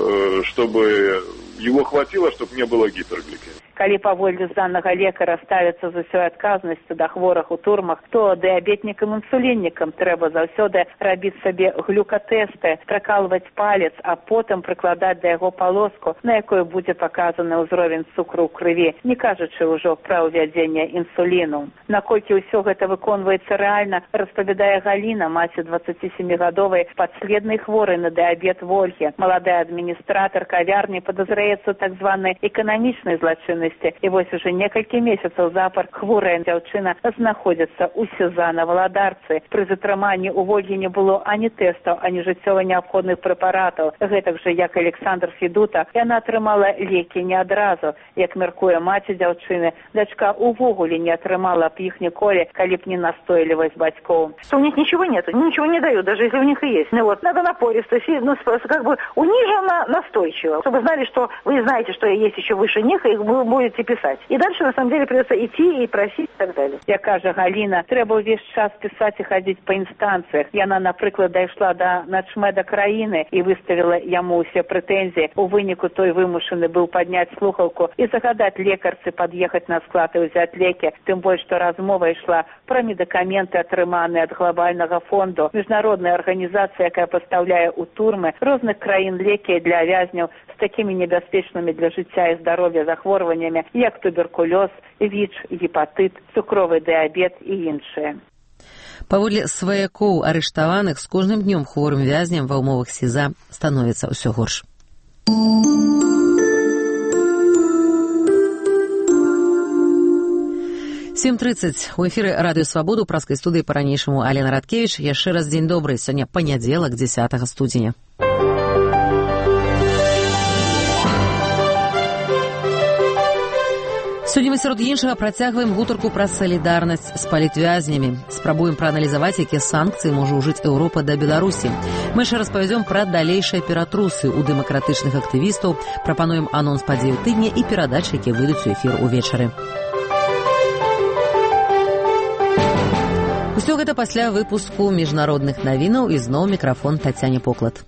чтобы его хватило, чтобы не было гипергликемии. Калі паводле зданага лекара ставіцца з усёй адказнасцю да хворых у турмах, то дыябетнікам-інсуліннікам трэба заўсёды рабіць сабе глюкатэсты, пракалваць палец, а потым прыкладаць да яго палоску, на якой будзе паказаны ўзровень цукру ў крыві, не кажучы ўжо пра ўвядзенне інсуліну. Наколькі ўсё гэта выконваецца рэальна, распавядае Галіна, маці 27-гадовай падследнай хворай на дыябет Вольгі. Маладая адміністратар кавярні падазрае баецца так званай эканамічнай злачыннасці. І вось уже некалькі месяцаў запар хворая дзяўчына знаходзіцца ў СІЗА на Валадарцы. Пры затрыманні ў Вольгі не было ані тэстаў, ані жыццёва неабходных прэпаратаў. Гэтак жа, як Александр Федута, яна атрымала лекі не адразу. Як мяркуе маці дзяўчыны, дачка увогуле не атрымала б іх ніколі, калі б не настойлівасць бацькоў. У них ничего нет, ничего не дают, даже если у них и есть. Ну вот, надо напористо, как бы униженно, настойчиво, чтобы знали, что вы знаете, что есть еще выше них, и вы будете писать. И дальше, на самом деле, придется идти и просить и так далее. Як кажа Галина, трэба ўвесь час пісаць і хадзіць па інстанцыях. Яна, напрыклад, дайшла да начмеда краіны і выставіла яму ўсе прэтэнзіі. У выніку той вымушаны быў падняць слухаўку і загадаць лекарцы пад'ехаць на склад і ўзяць лекі. Тым больш, што размова ішла пра медыкаменты, атрыманыя ад глобальнага фонду, міжнародная арганізацыя, якая пастаўляе ў турмы розных краін лекі для вязняў з такімі небяспечнымі для жыцця і здароўя захворваннямі, як туберкулёз, ВІЧ, гепатыт, цукровы дыябет і іншыя. Паводле сваякоў арыштаваных, з кожным днём хворым вязням ва ўмовах СІЗА становіцца ўсё горш. 7:30 у эфіры радыё Свабоду, праскай студыі па-ранейшаму Алена Радкевіч. Яшчэ раз дзень добры. Сёння панядзелак, 10 студзеня. Сёння мы сярод іншага працягваем гутарку пра салідарнасць з палітвязнямі. Спрабуем прааналізаваць, якія санкцыі можа ўжыць Еўропа да Беларусі. Мы яшчэ распавядзём пра далейшыя ператрусы ў дэмакратычных актывістаў, прапануем анонс падзеяў тыдня і перадачы, якія выйдуць у эфір увечары. Усё гэта пасля выпуску міжнародных навінаў, і зноў мікрафон Тацяне Поклад.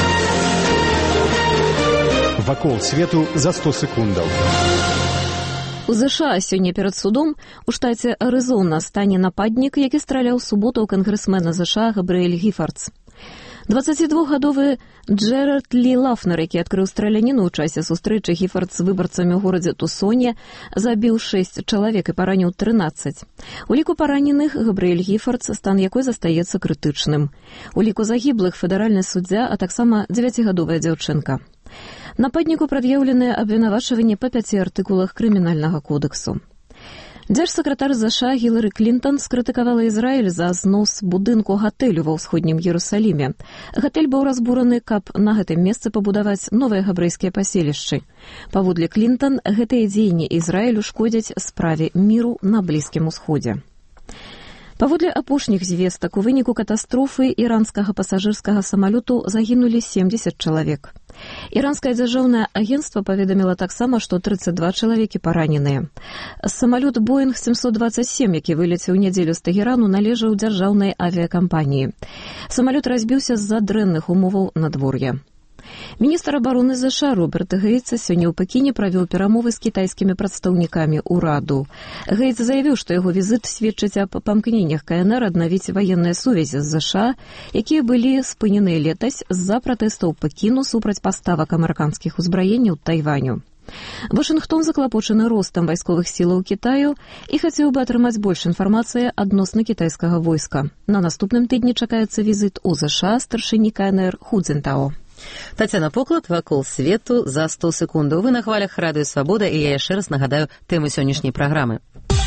Вакол свету за 100 секундаў. У ЗША сёння перад судом у штаце Арызона стане нападнік, які страляў суботу ў кангрэсмена ЗША Габрыэль Гіфардс. 22-гадовы Джерард Лі Лафнер, які адкрыў страляніну ў часе сустрэчы Гіфардс з выбарцамі ў горадзе Тусоне, забіў 6 чалавек і параніў 13. У ліку параненых Габрыэль Гіфардс, стан якой застаецца крытычным. У ліку загіблых федэральны суддзя, а таксама 9-гадовая дзяўчынка. Нападніку прад'яўленыя абвінавачванні па 5 артыкулах крымінальнага кодэксу. Дзяржсакратар ЗША Гілары Клінтон скрытыкавала Ізраіль за знос будынку гатэлю ва ўсходнім Ерусаліме. Гатэль быў разбураны, каб на гэтым месцы пабудаваць новыя габрэйскія паселішчы. Паводле Клінтон, гэтыя дзеянні Ізраілю шкодзяць справе міру на Блізкім усходзе. Паводле апошніх звестак, у выніку катастрофы іранскага пасажырскага самалёту загінулі 70 чалавек. Іранскае дзяржаўнае агенцтва паведаміла таксама, што 32 чалавекі параненыя. Самалёт Боинг 727, які вылецеў нядзелю з Тэгерану, належаў дзяржаўнай авіякампаніі. Самалёт разбіўся з-за дрэнных умоваў надвор'я. Міністр абароны ЗША Роберт Гейтс сёння ў Пекіне правёў перамовы з кітайскімі прадстаўнікамі ўраду. Гейтс заявіў, што яго візіт сведчыць аб памкненнях КНР аднавіць ваенныя сувязі з ЗША, якія былі спыненыя летась з-за пратэстаў Пекіну супраць паставак амерыканскіх узбраенняў Тайваню. Вашынгтон заклапочаны ростам вайсковых сілаў Кітаю і хацеў бы атрымаць больш інфармацыі адносна кітайскага войска. На наступным тыдні чакаецца візіт у ЗША старшыні КНР Ху Цзінтао. Тацяна Поклад, вакол свету за 100 секундаў. Вы на хвалях радыё Свабода, і я яшчэ раз нагадаю тэму сённяшняй праграмы.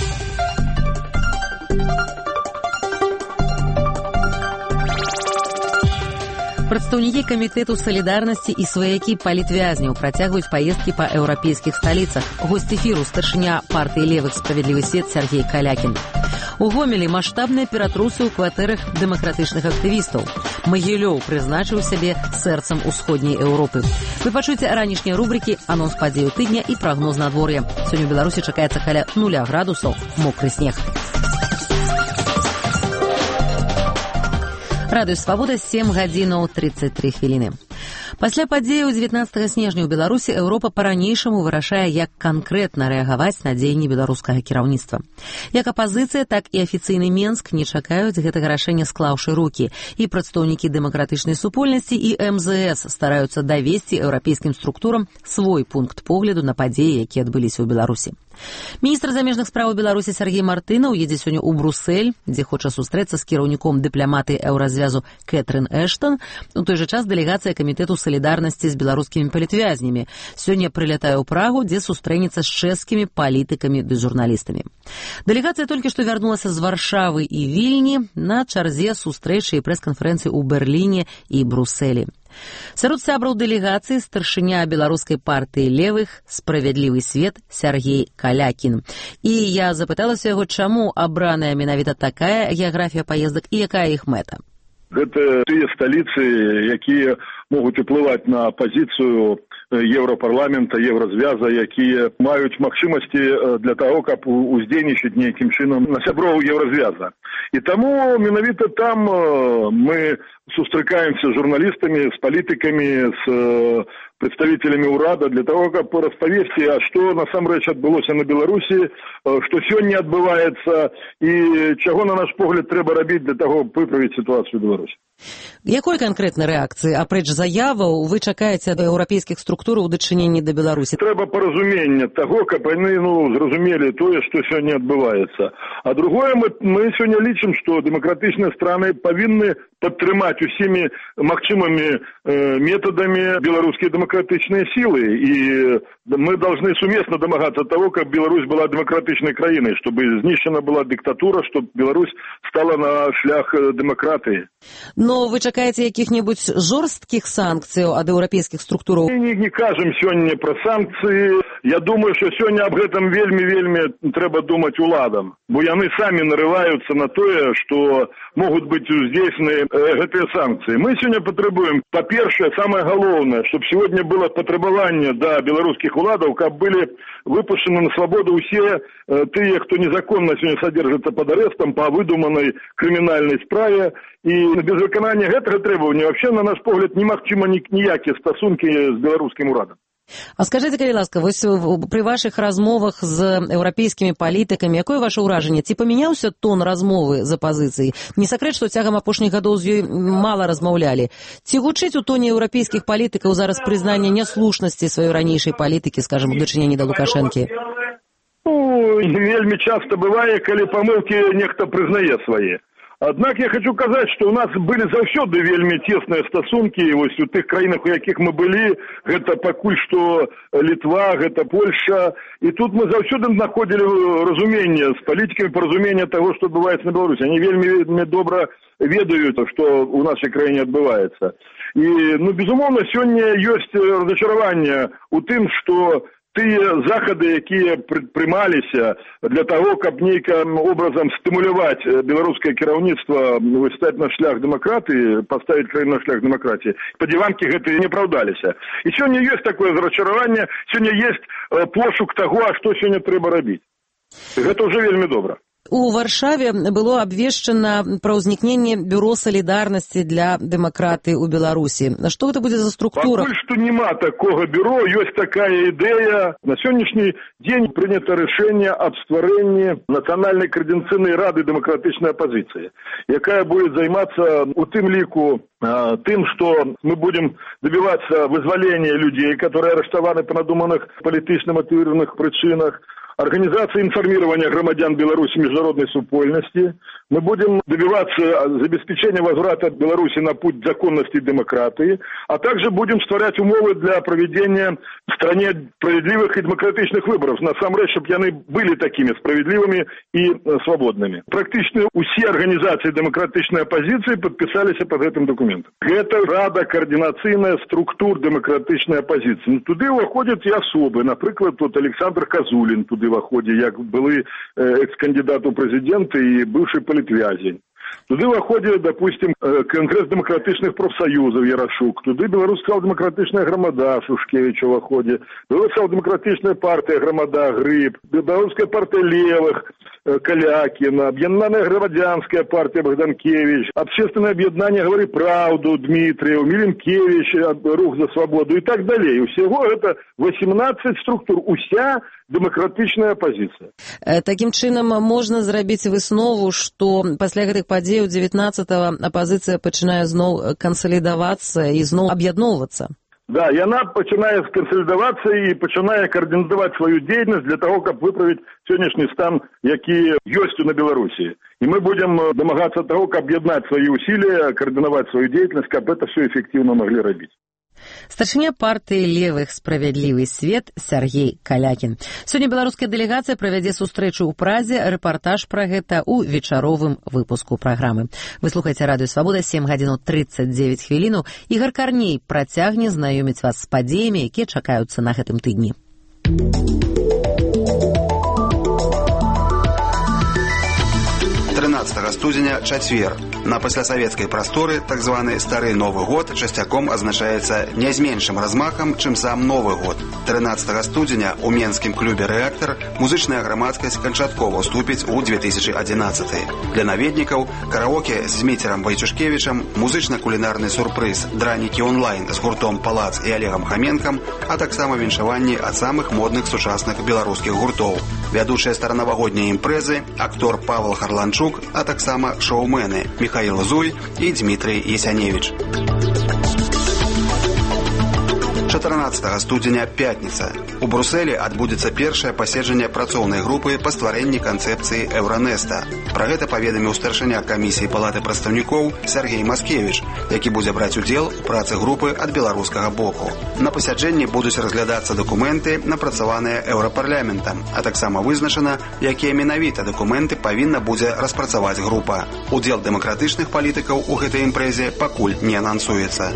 Прадстаўнікі камітэту салідарнасці і сваякі палітвязняў працягваюць паездкі па еўрапейскіх сталіцах. Госць эфіру старшыня партыі левых «Справядлівы свет» Сергей Калякін. У Гомелі маштабныя ператрусы ў кватэрах дэмакратычных актывістаў. Магілёў прызначыў сябе сэрцам усходняй Еўропы. Вы пачуеце ранішнія рубрыкі, анонс падзеяў тыдня і прагноз надвор'я. Сёння ў Беларусі чакаецца каля 0 градусаў, мокры снег. Радыё Свабода, 7 гадзінаў 33 хвіліны. Пасля падзеяў 19 снежня ў Беларусі Еўропа па-ранейшаму вырашае, як канкрэтна рэагаваць на дзеянні беларускага кіраўніцтва. Як апазіцыя, так і афіцыйны Менск не чакаюць гэтага рашэння склаўшы рукі. І прадстаўнікі дэмакратычнай супольнасці і МЗС стараюцца давесці еўрапейскім структурам свой пункт погляду на падзеі, якія адбыліся ў Беларусі. Міністр замежных спраў Беларусі Сергей Мартынаў едзе сёння ў Брусэль, дзе хоча сустрэцца з кіраўніком дыпламатыі еўразвязу Кэтрын Эштон. У той жа час дэлегацыя камітэту салідарнасці з беларускімі палітвязнямі. Сёння прылятае ў Прагу, дзе сустрэнецца з чэшскімі палітыкамі ды журналістамі. Дэлегацыя толькі што вярнулася з Варшавы і Вільні, на чарзе сустрэчы і прэс-канферэнцыі ў Берліне і Брусэлі. Сярод сябраў дэлегацыі старшыня беларускай партыі левых «Справядлівы свет» Сяргей Калякін. І я запыталася яго, чаму абраная менавіта такая геаграфія паездак і якая іх мэта. Гэта тыя сталіцы, якія могуць уплываць на пазіцыю Еўрапарламента, Еўразвяза, якія маюць магчымасці для таго, каб уздзейнічаць нейкім чынам на сяброў Еўразвяза. І таму менавіта там мы сустракаемся з журналістамі, з палітыкамі, з прадстаўителямі ўрада для таго, каб распавесці, а што насамрэч адбылося на Беларусі, што сёння адбываецца і чаго, на наш погляд, трэба рабіць для таго, выправіць сітуацыю ў Беларусі. Якой канкрэтнай рэакцыі, апрэч заяваў, вы чакаеце ад еўрапейскіх структур у дачыненні да Беларусі? Трэба паразумення таго, каб яны зразумелі тое, што сёння адбываецца. А другое, мы сёння лічым, што дэмакратычныя страны павінны падтрымаць усімі магчымымі метадамі беларускія дэмакратычныя сілы. І мы должны сумесна дамагацца таго, каб Беларусь была дэмакратычнай краінай, чтобы знішчана была дыктатура, чтобы Беларусь стала на шлях дэмакратыі. Но вы чакаеце якіх-небудзь жорсткіх санкцыяў ад еўрапейскіх структураў? Мы не кажам сёння пра санкцыі. Я думаю, што сёння аб гэтым вельмі трэба думаць уладам, бо яны самі нарываюцца на тое, што могуць быць здзейснены гэтыя санкцыі. Мы сёння патрабуем, па-першае, самае галоўнае, чтобы сегодня было патрабаванне да беларускіх уладаў, каб былі выпушчаны на свабоду ўсе тыя, хто незаконна сёння содержится под арестом по выдуманай крымінальнай справе. І без выканання гэтага требавання вообще, на наш погляд, немагчыма ніякія стасункі з беларускім урадам. А скажыце, калі ласка, вось пры вашых размовах з еўрапейскімі палітыкамі, якое ваше ўражанне? Ці памяняўся тон размовы з апазіцыяй? Не сакрэт, што цягам апошніх гадоў з ёй мала размаўлялі. Ці гучыць у тоне еўрапейскіх палітыкаў зараз прызнанне няслушнасці сваёй ранейшай палітыкі, скажам, у дачыненні да Лукашэнкі? Вельмі часта бывае, калі памылкі нехта прызнае свае. Аднак я хочу казаць, што ў нас былі заўсёды вельмі цесныя стасункі, вось у тых краінах, у якіх мы былі, гэта пакуль што Літва, гэта Польша, і тут мы заўсёды знаходзілі разуменне з палітыкамі, паразуменне таго, што адбываецца на Беларусі. Они вельмі добра ведаюць, што ў нашай краіне адбываецца. І, безумоўна, сёння ёсць разочараванне у тым, што тыя захады, якія прымаліся для таго, каб нейкім образом стымуляваць беларускае кіраўніцтва стаць на шлях дэмакратыі, паставіць краіну на шлях дэмакратіі, спадзяванкі гэтыя не апраўдаліся. І сёння ёсць такое разочараванне, сёння ёсць пошук таго, а што сёння трэба рабіць. Гэта ўжо вельмі добра. У Варшаве было абвешчана пра ўзнікненне бюро салідарнасці для дэмакратыі ў Беларусі. Што гэта будзе за структура? Пакуль што няма такога бюро, ёсць такая ідэя. На сённяшні дзень прынята рашэнне аб стварэнні Нацыянальнай координацыйнай рады дэмакратычнай апазіцыі, якая будзе займацца у тым ліку тым, што мы будем добиваться вызвалення людзей, которые арыштаваны па надуманых палітычна матывіраваных прычынах, организация информирования громадян Беларуси международной супольности. Мы будем добиваться обеспечения возврата Беларуси на путь законности и демократии, а также будем створять умовы для проведения в стране справедливых и демократичных выборов. Насамрэч, чтобы они были такими справедливыми и свободными. Практически все организации демократичной оппозиции подписались под этим документом. Это Рада координацийная структур демократичной оппозиции. Туды выходят и особы. Например, тут Александр Козулин туды выходит, як былы экс-кандидат у президента и бывший политвязень. Туды выходит, допустим, Конгресс демократичных профсоюзов Ярашук, туды Белорусская демократичная громада Шушкевича выходит, Белорусская демократичная партия громада Гриб, Белорусская партия левых Калякина, Объединенная громадянская партия Богданкевич, Общественное объединение «Говори правду» Дмитриев, Миленкевич, Рух за свободу и так далее. У всего это 18 структур, уся дэмакратычная апозіцыя. Такім чынам можна зрабіць выснову, што пасля гэтых падзеяў 19-го апозіцыя пачынае зноў кансалідавацца і зноў аб'ядноўвацца. Да, яна пачынае кансалідавацца і пачынае каардынаваць сваю дзейнасць для таго, каб выправіць сённяшні стан, які ёсць на Беларусі. І мы будем дамагацца таго, каб аб'яднаць свае усилия, каардынаваць сваю дзейнасць, каб это все эффективно могли рабіць. Старшыня партыі левых «Справядлівы свет» Сяргей Калякін. Сёння беларуская дэлегацыя правядзе сустрэчу ў Празе. Рэпартаж пра гэта ў вечаровым выпуску праграмы. Вы слухаеце радыё «Свабода», 7:39. Ігар Карней працягне знаёміць вас з падзеямі, якія чакаюцца на гэтым тыдні. 13 студзеня, чацвер. На паслясавецкай прасторы так званы стары Новы год часцяком азначаецца не з меншым размахам, чым сам Новы год. 13 студзеня у менскім клубе «Рэактар» музычная грамадскасць канчаткова ўступіць у 2011. Для наведнікаў караоке з Зміцерам Вайцюшкевічам, музычна-кулінарны сюрпрыз «Дранікі онлайн» з гуртом «Палац» і Олегам Хаменкам, а таксама віншаванні ад самых модных сучасных беларускіх гуртоў. Вядучыя старанавагоднія імпрэзы, актор Павел Харланчук, а таксама шоумены Михаил Зуй і Дмітрый Ясяневіч. 14 студзеня, пятніца. У Брусэлі адбудзецца першае паседжанне працоўнай групы па стварэнні канцэпцыі «Еўранеста». Пра гэта паведаміў старшыня камісіі палаты прадстаўнікоў Сяргей Маскевіч, які будзе браць удзел у працы групы ад беларускага боку. На пасяджэнні будуць разглядацца дакументы, напрацаваныя Еўрапарламентам, а таксама вызначана, якія менавіта дакументы павінна будзе распрацаваць група. Удзел дэмакратычных палітыкаў у гэтай імпрэзе пакуль не анансуецца.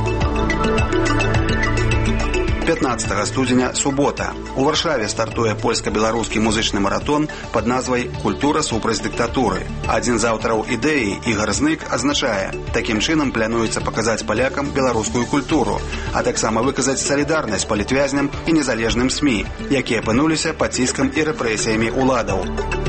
15 студзеня, субота. У Варшаве стартуе польска-беларускі музычны маратон пад назвай «Культура супраць дыктатуры». Адзін з аўтараў ідэі, Ігар Знык, азначае, такім чынам плануецца паказаць палякам беларускую культуру, а таксама выказаць салідарнасць палітвязням і незалежным СМІ, якія апынуліся пад ціскам і рэпрэсіямі ўладаў.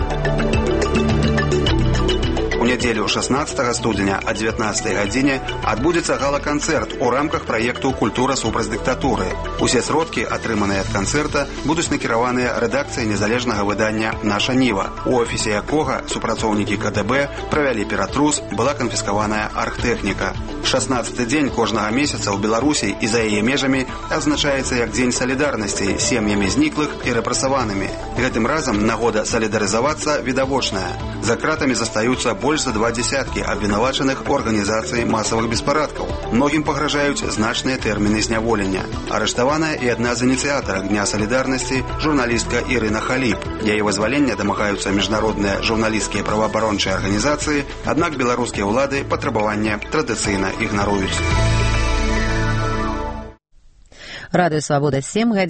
У нядзелю 16 студзеня о 19 гадзіне адбудзецца гала-канцэрт у рамках праекту «Культура супраць дыктатуры». Усе сродкі, атрыманыя ад канцэрта, будуць накіраваныя рэдакцыяй незалежнага выдання «Наша Ніва», у офісе якога супрацоўнікі КДБ правялі ператрус, была канфіскаваная архтэхніка. 16-й дзень кожнага месяца ў Беларусі і за яе межамі адзначаецца як дзень салідарнасці з сем'ямі зніклых і рэпрэсаванымі. Гэтым разам нагода салідарызавацца відавочная. За кратамі застаюцца больш за 2 дзесяткі абвінавачаных у арганізацыі масавых беспарадкаў. Многім пагражаюць значныя тэрміны зняволення. Арыштаваная і адна з ініцыятарак Дня салідарнасці журналістка Ірына Халіп. Яе вызвалення дамагаюцца міжнародныя журналісцкія праваабарончыя арганізацыі, аднак беларускія ўлады патрабаванне традыцыйна ігнаруюць. Радыё «Свабода»,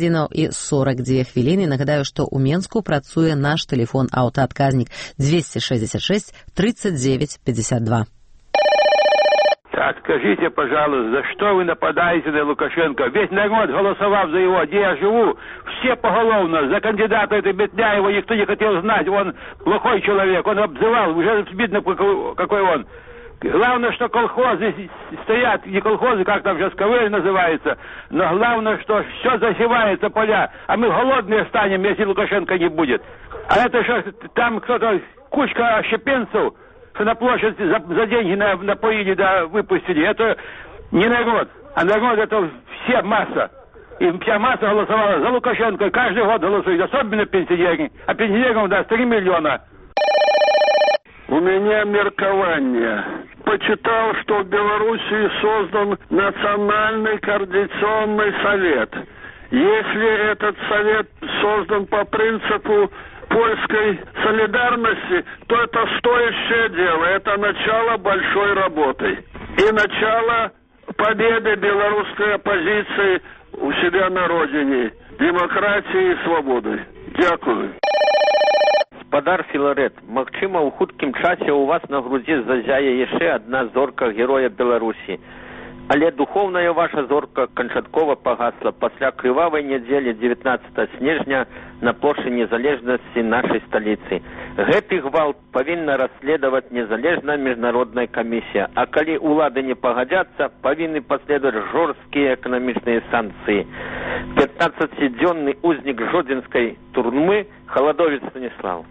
7:42. Нагадаю, што ў Менску працуе наш тэлефон аўтаадказнік 266 39 52. Так, скажите, пожалуйста, за что вы нападаете на Лукашенко? Весь народ голосовал за его, где я живу, все поголовно, за кандидата этой Бетняева никто не хотел знать, он плохой человек, он обзывал, уже видно, какой он. Главное, что колхозы стоят, не колхозы, как там сейчас КВЛ называется, но главное, что все засевается поля, а мы голодные станем, если Лукашенко не будет. А это что, там кто-то, кучка ощепенцев, что на площадь за деньги напоили, да, выпустили, это не народ, а народ это вся масса. И вся масса голосовала за Лукашенко, каждый год голосует, особенно пенсионеры, а пенсионерам даст 3 миллиона. У меня меркование. Почитал, что в Белоруссии создан Национальный координационный совет. Если этот совет создан по принципу польской солидарности, то это стоящее дело. Это начало большой работы. И начало победы белорусской оппозиции у себя на родине. Демократии и свободы. Дякую. Гаспадар Філарет, магчыма, у хуткім часе у вас на грудзі зазяе яшчэ адна зорка героя Беларусі. Але духоўная ваша зорка канчаткова пагасла пасля крывавай нядзелі 19 снежня на плошчы незалежнасці нашай сталіцы. Гэты гвалт павінна расследаваць незалежная міжнародная камісія, а калі ўлады не пагадзяцца, павінны паследаваць жорсткія эканамічныя санкцыі. 15-дзённы узнік жодзінскай турмы Халадовец Станіслав.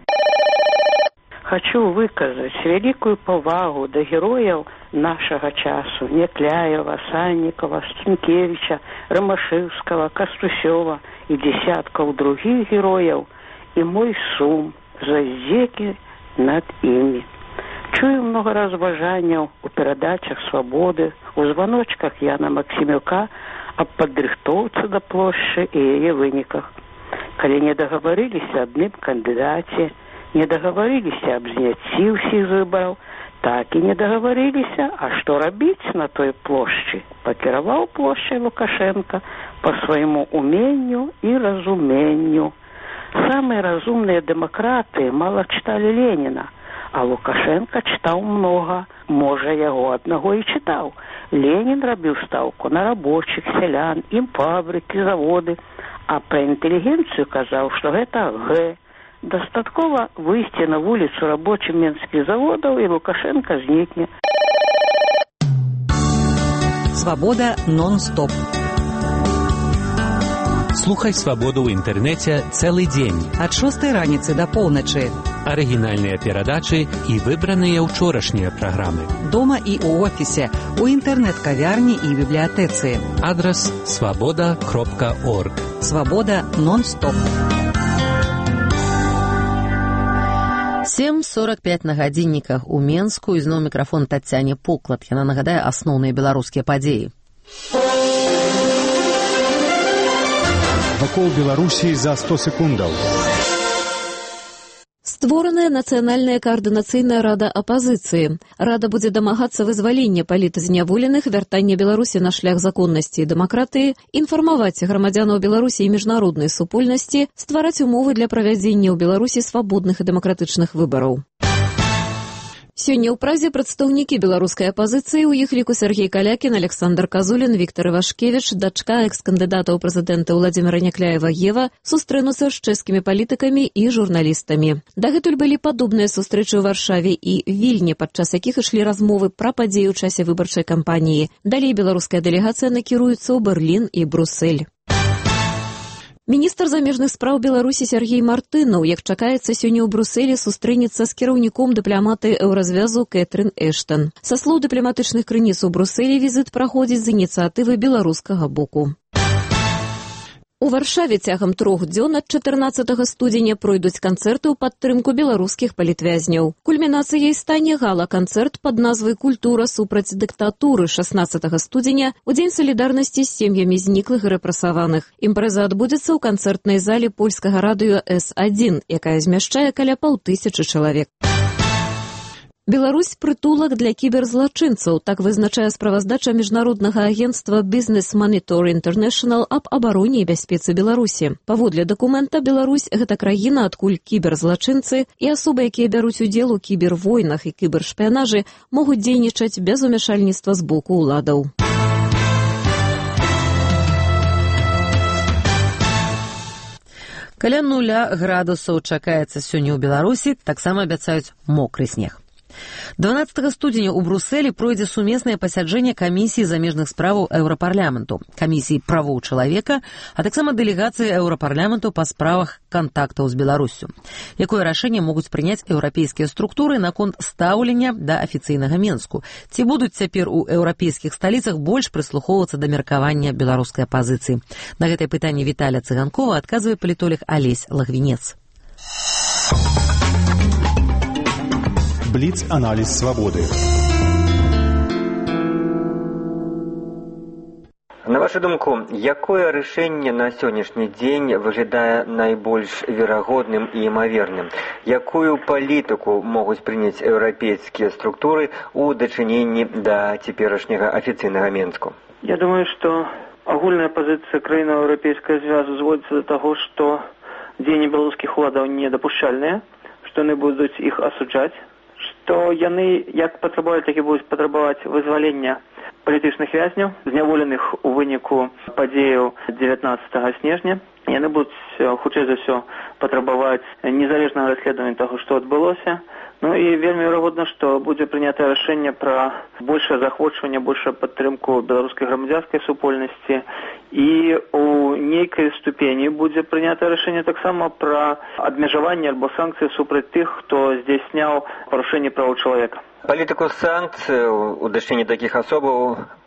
Хочу выказаць вялікую павагу да герояў нашага часу: Някляева, Саннікова, Стенкевіча, Ромашевского, Кастусёва і десяткаў других герояў, і мой сум за здзекі над імі. Чую много разважанняў у перадачах «Свабоды», у званочках Яна Максімюка аб падрыхтоўцы да плошчы і яе выніках. Калі не дагаварыліся аб адным кандыдаце, не дагаварыліся аб зняцці ўсіх з выбараў, так і не дагаварыліся, а што рабіць на той плошчы. Пакіраваў плошчай Лукашенка па свайму уменню і разуменню. Самыя разумныя дэмакраты мала чыталі Леніна, а Лукашенко чытаў многа, можа, яго аднаго і чытаў. Ленін рабіў стаўку на рабочых, сялян, ім фабрыкі, заводы, а пра інтэлігенцыю казаў, што гэта г. Дастаткова выйсці на вуліцу рабочым менскіх заводаў, і Лукашенко знікне. Свабода нон-стоп. Слухай «Свабоду» ў інтэрнэце цэлы дзень. Ад 6 раніцы да поўначы. Арыгінальныя перадачы і выбраныя ўчорашнія праграмы. Дома і ў офісе, у інтэрнэт-кавярні і бібліятэцы. Адрас свабода.орг. Свабода нон-стоп. 7:45 на гадзінніках у Менску. Ізноў мікрафон Тацяне Поклад. Яна нагадае асноўныя беларускія падзеі. Вакол Беларусі за 100 секундаў. Створаная Нацыянальная каардынацыйная рада апазіцыі. Рада будзе дамагацца вызвалення палітзняволеных, вяртання Беларусі на шлях законнасці і дэмакратыі, інфармаваць грамадзянаў Беларусі і міжнароднай супольнасці, ствараць умовы для правядзення ў Беларусі свабодных і дэмакратычных выбараў. Сёння ў Празе прадстаўнікі беларускай апазіцыі, у іх ліку Сергей Калякін, Александр Казулін, Віктор Івашкевіч, дачка экс-кандыдата ў прэзідэнта Владзіміра Някляева Ева, сустрэнуцца з чэшскімі палітыкамі і журналістамі. Дагэтуль былі падобныя сустрэчы ў Варшаве і Вільні, падчас якіх ішлі размовы пра падзеі ў часе выбарчай кампаніі. Далей беларуская дэлегацыя накіруецца ў Берлін і Брусэль. Міністр замежных спраў Беларусі Сергей Мартынаў, як чакаецца, сёння ў Брусэлі сустрэнецца з кіраўніком дыпламатыі Еўразвязу Кэтрын Эштан. Са слоў дыпламатычных крыніц у Брусэлі візіт праходзіць з ініцыятывы беларускага боку. У Варшаве цягам 3 дзён ад 14 студзеня пройдуць канцэрты ў падтрымку беларускіх палітвязняў. Кульмінацыяй стане гала-канцэрт пад назвай «Культура супраць дыктатуры» 16 студзеня у Дзень салідарнасці з сем'ямі зніклых і рэпрэсаваных. Імпрэза адбудзецца ў канцэртнай зале польскага радыё С1, якая змяшчае каля 500 чалавек. Беларусь – прытулак для кіберзлачынцаў, так вызначае справаздача міжнароднага агенцтва Business Monitor International аб абароне і бяспецы Беларусі. Паводле дакумента, Беларусь – гэта краіна, адкуль кіберзлачынцы і асобы, якія бяруць удзел у кібервойнах і кібершпіянажы, могуць дзейнічаць без умяшальніцтва з боку ўладаў. Каля 0 градусаў чакаецца сёння ў Беларусі, таксама абяцаюць мокры снег. 12 студзеня ў Брусэлі пройдзе сумеснае пасяджэнне камісіі замежных справаў Еўрапарламенту, камісіі правоў чалавека, а таксама дэлегацыі Еўрапарламенту па справах кантактаў з Беларуссю. Якое рашэнне могуць прыняць еўрапейскія структуры наконт стаўлення да афіцыйнага Менску? Ці будуць цяпер у еўрапейскіх сталіцах больш прыслухоўвацца да меркавання беларускай апазіцыі? На гэтае пытанне Віталя Цыганкова адказвае палітолог Алесь Лагвінец. Бліц-аналіз свабоды. На вашу думку, якое рашэнне на сённяшні дзень выглядае найбольш верагодным і імаверным? Якую палітыку могуць прыняць еўрапейскія структуры ў дачыненні да цяперашняга афіцыйнага Менску? Я думаю, што агульная пазіцыя краінаў Еўрапейскага звязу зводзіцца да таго, што дзеянні беларускіх уладаў недапушчальныя, што яны будуць іх асуджаць, што яны як патрабавалі, так і будуць патрабаваць вызвалення палітычных вязняў, зняволеных у выніку падзеяў 19 снежня. Яны будуць, хутчэй за ўсё, патрабаваць незалежнага расследавання таго, што адбылося. Ну і вельмі верагодна, што будзе прынятае рашэнне пра большае захвочванне, большую падтрымку беларускай грамадзянскай супольнасці, і у нейкай ступені будзе прынятае рашэнне таксама пра абмежаванне альбо санкцыі супраць тых, хто здзяйсняў парушэнне правоў чалавека. Палітыку санкцый у дачыненні такіх асобаў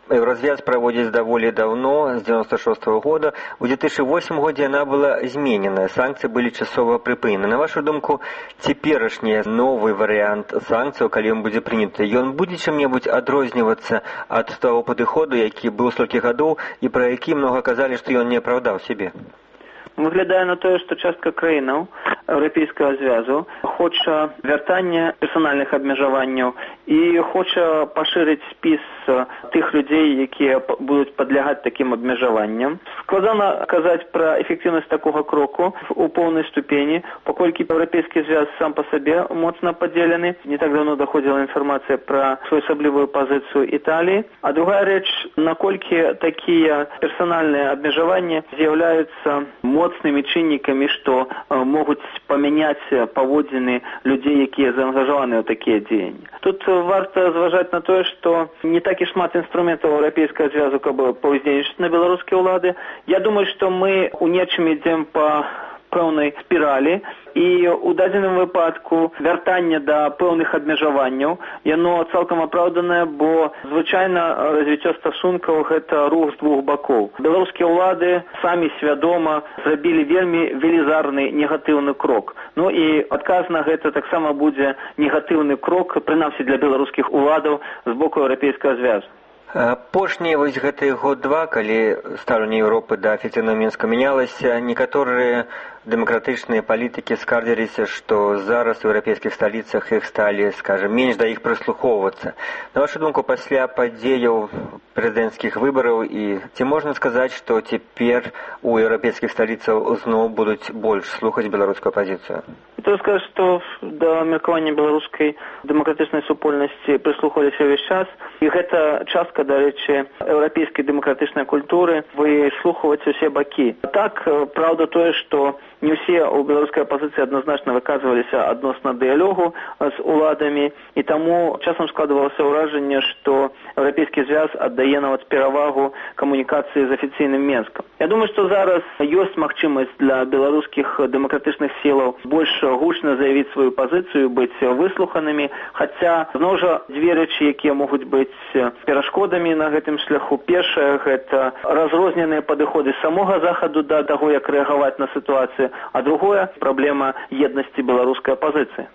Еўразвяз праводзіць даволі даўно, з 96-го года. У 2008 годзе яна была змененая, санкцыі былі часова прыпынены. На вашу думку, цяперашні новы варыянт санкцыяў, калі ён будзе прыняты, ён будзе чым-небудзь адрознівацца ад таго падыходу, які быў столькі гадоў і пра які многа казалі, што ён не апраўдаў сябе? Выглядае на тое, што частка краінаў Еўрапейскага звязу хоча вяртання персанальных абмежаванняў і хоча пашырыць спіс тых людзей, якія будуць падлягаць такім абмежаванням. Складана казаць пра эфектыўнасць такога кроку у поўнай ступені, паколькі Еўрапейскі звяз сам па сабе моцна падзелены. Не так давно даходзіла інфармацыя пра своеасаблівую пазіцыю Італіі. А другая рэч, наколькі такія персанальныя абмежаванні з'яўляюцца моцнымі чыннікамі, што могуць памяняць паводзіны людзей, якія заангажаваны ў такія дзеянні. Тут варта зважаць на тое, што не так і шмат інструментаў Еўрапейскага звязу, каб паўздзейнічаць на беларускія ўлады. Я думаю, што мы ў нечым ідзем па пэўнай спіралі, і ў дадзеным выпадку вяртанне да пэўных абмежаванняў, яно цалкам апраўданае, бо звычайна развіццё стасункаў гэта рух з двух бакоў. Беларускія ўлады самі свядома зрабілі вельмі велізарны негатыўны крок. Ну і адказ на гэта таксама будзе негатыўны крок, прынамсі для беларускіх уладаў з боку Еўрапейскага звязу. Апошнія вось гэтыя год-два, калі стаўленне Еўропы да афіцыйнага Мінска мянялася, некаторыя дэмакратычныя палітыкі скардзіліся, што зараз у еўрапейскіх сталіцах іх сталі, скажем, менш да іх прыслухоўвацца. На вашу думку, пасля падзеяў прэзідэнцкіх выбараў, і ці можна сказаць, што цяпер у еўрапейскіх сталіцах зноў будуць больш слухаць беларускую пазіцыю? Трэба сказаць, што да меркавання беларускай дэмакратычнай супольнасці прыслухаліся ўвесь час, і гэта частка, дарэчы, еўрапейскай дэмакратычнай культуры выслухваць усе бакі. Так, праўда тое, што не ўсе ў беларускай апазіцыі адназначна выказваліся адносна дыялогу з уладамі, і таму часам складвалася ўражанне, што Еўрапейскі звяз аддае нават перавагу камунікацыі з афіцыйным Менскам. Я думаю, што зараз ёсць магчымасць для беларускіх дэмакратычных сілаў больш гучна заявіць сваю пазіцыю, быць выслуханымі, хаця, зноў жа, дзве рэчы, якія могуць быць перашкодамі на гэтым шляху. Першае – гэта разрозненыя падыходы самога Захаду да таго, як рэагаваць на сітуацыю, а другое – праблема еднасці беларускай апазіцыі.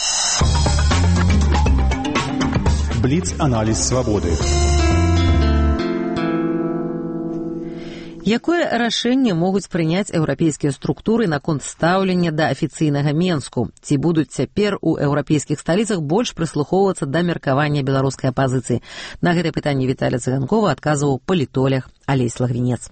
Бліц-аналіз свабоды. Якое рашэнне могуць прыняць еўрапейскія структуры наконт стаўлення да афіцыйнага Менску? Ці будуць цяпер у еўрапейскіх сталіцах больш прыслухоўвацца да меркавання беларускай апазіцыі? На гэтае пытанне Віталія Цыганкова адказваў палітолог Алесь Лагвінец.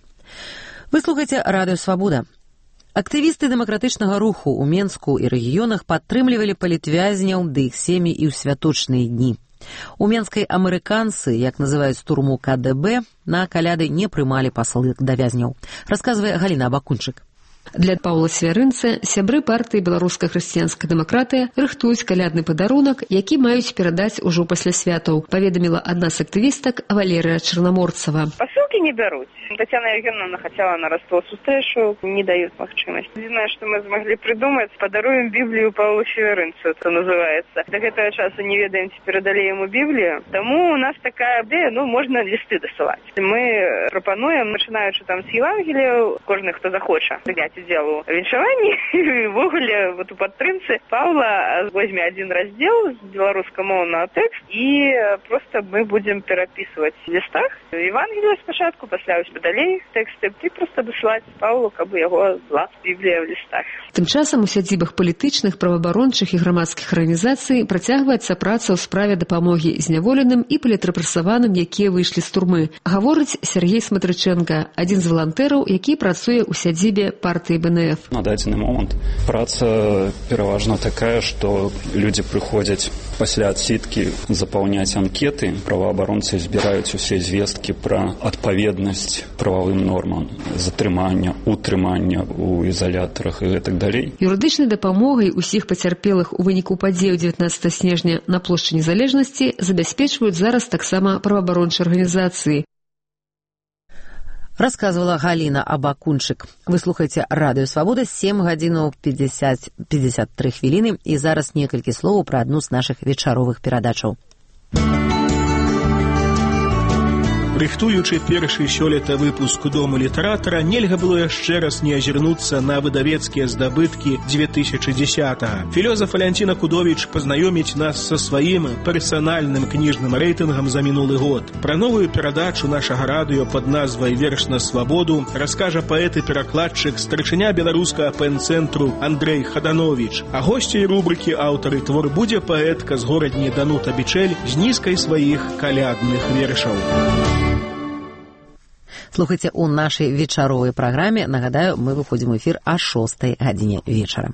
Вы слухаеце радыё «Свабода». Актывісты дэмакратычнага руху ў Менску і рэгіёнах падтрымлівалі палітвязняў ды іх сем'і і ў святочныя дні. У Менскай амерыканцы, як называюць турму КДБ, на каляды не прымалі пасылак да вязняў. Расказвае Галіна Абакунчык. Для Паўла Свярынца сябры партыі «Беларуская хрысціянская дэмакратыя» рыхтуюць калядны падарунак, які маюць перадаць ужо пасля святаў, паведаміла адна з актывістак Валерыя Чарнаморцава. Посылки не берут. Татьяна Евгеньевна хотела на Ростов встречу, не дают махчимость. Единственное, что мы смогли придумать, подаруем Библию Павлу Свярынцу, это называется. До этого часа не ведаем, передали ему Библию. Тому у нас такая идея, можно листы досылать. Мы пропонуем, начинаючи там с Евангелия, кожный, хто захоче, взять удзел у віншаванні, і ввогуле у падтрымцы Павла возьме один раздел з беларускамоўнага тэкст, і просто мы будем перапісваць в лістах Евангелие спачатку, пасля далей тэксты, і просто дасылаць Павлу, каб яго была Біблія в лістах. Тым часам у сядзібах палітычных, праваабарончых і грамадскіх арганізацый працягваецца праца ў справе дапамогі зняволеным і палітрэпрэсаваным, якія выйшлі з турмы. Гаворыць Сергей Сматрыченко, адзін з валантэраў, які працуе ў сядзібе партыі БНФ. На дадзены момант праца пераважна такая, што людзі прыходзяць пасля адсідкі запаўняць анкеты, праваабаронцы збіраюць усе звесткі пра адпаведнасць прававым нормам затрымання, утрымання ў ізалятарах і гэтак далей. Юрыдычнай дапамогай усіх пацярпелых у выніку падзеяў 19 снежня на плошчы Незалежнасці забяспечваюць зараз таксама праваабарончыя арганізацыі. Расказвала Галіна Абакунчык. Вы слухаеце радыё «Свабода», 7 гадзінаў 53 хвіліны, і зараз некалькі словаў пра адну з нашых вечаровых перадачаў. Рыхтуючы першы сёлета выпуск Дому літаратара, нельга было яшчэ раз не азірнуцца на выдавецкія здабыткі 2010-го. Філёзаф Валянціна Кудовіч пазнаёміць нас са сваім персанальным кніжным рэйтынгам за мінулы год. Пра новую перадачу нашага радыё пад назвай «Верш на свабоду» раскажа паэт і перакладчык, старшыня беларускага пэн-цэнтру Андрэй Хадановіч. А госцей рубрыкі «Аўтары твор» будзе паэтка з горадні Данута Бичэль з нізкай сваіх калядных вершаў. Слухайте, у нашай вечаровай праграме, нагадаю, мы выходзім у эфір о 6 гадзіне вечара.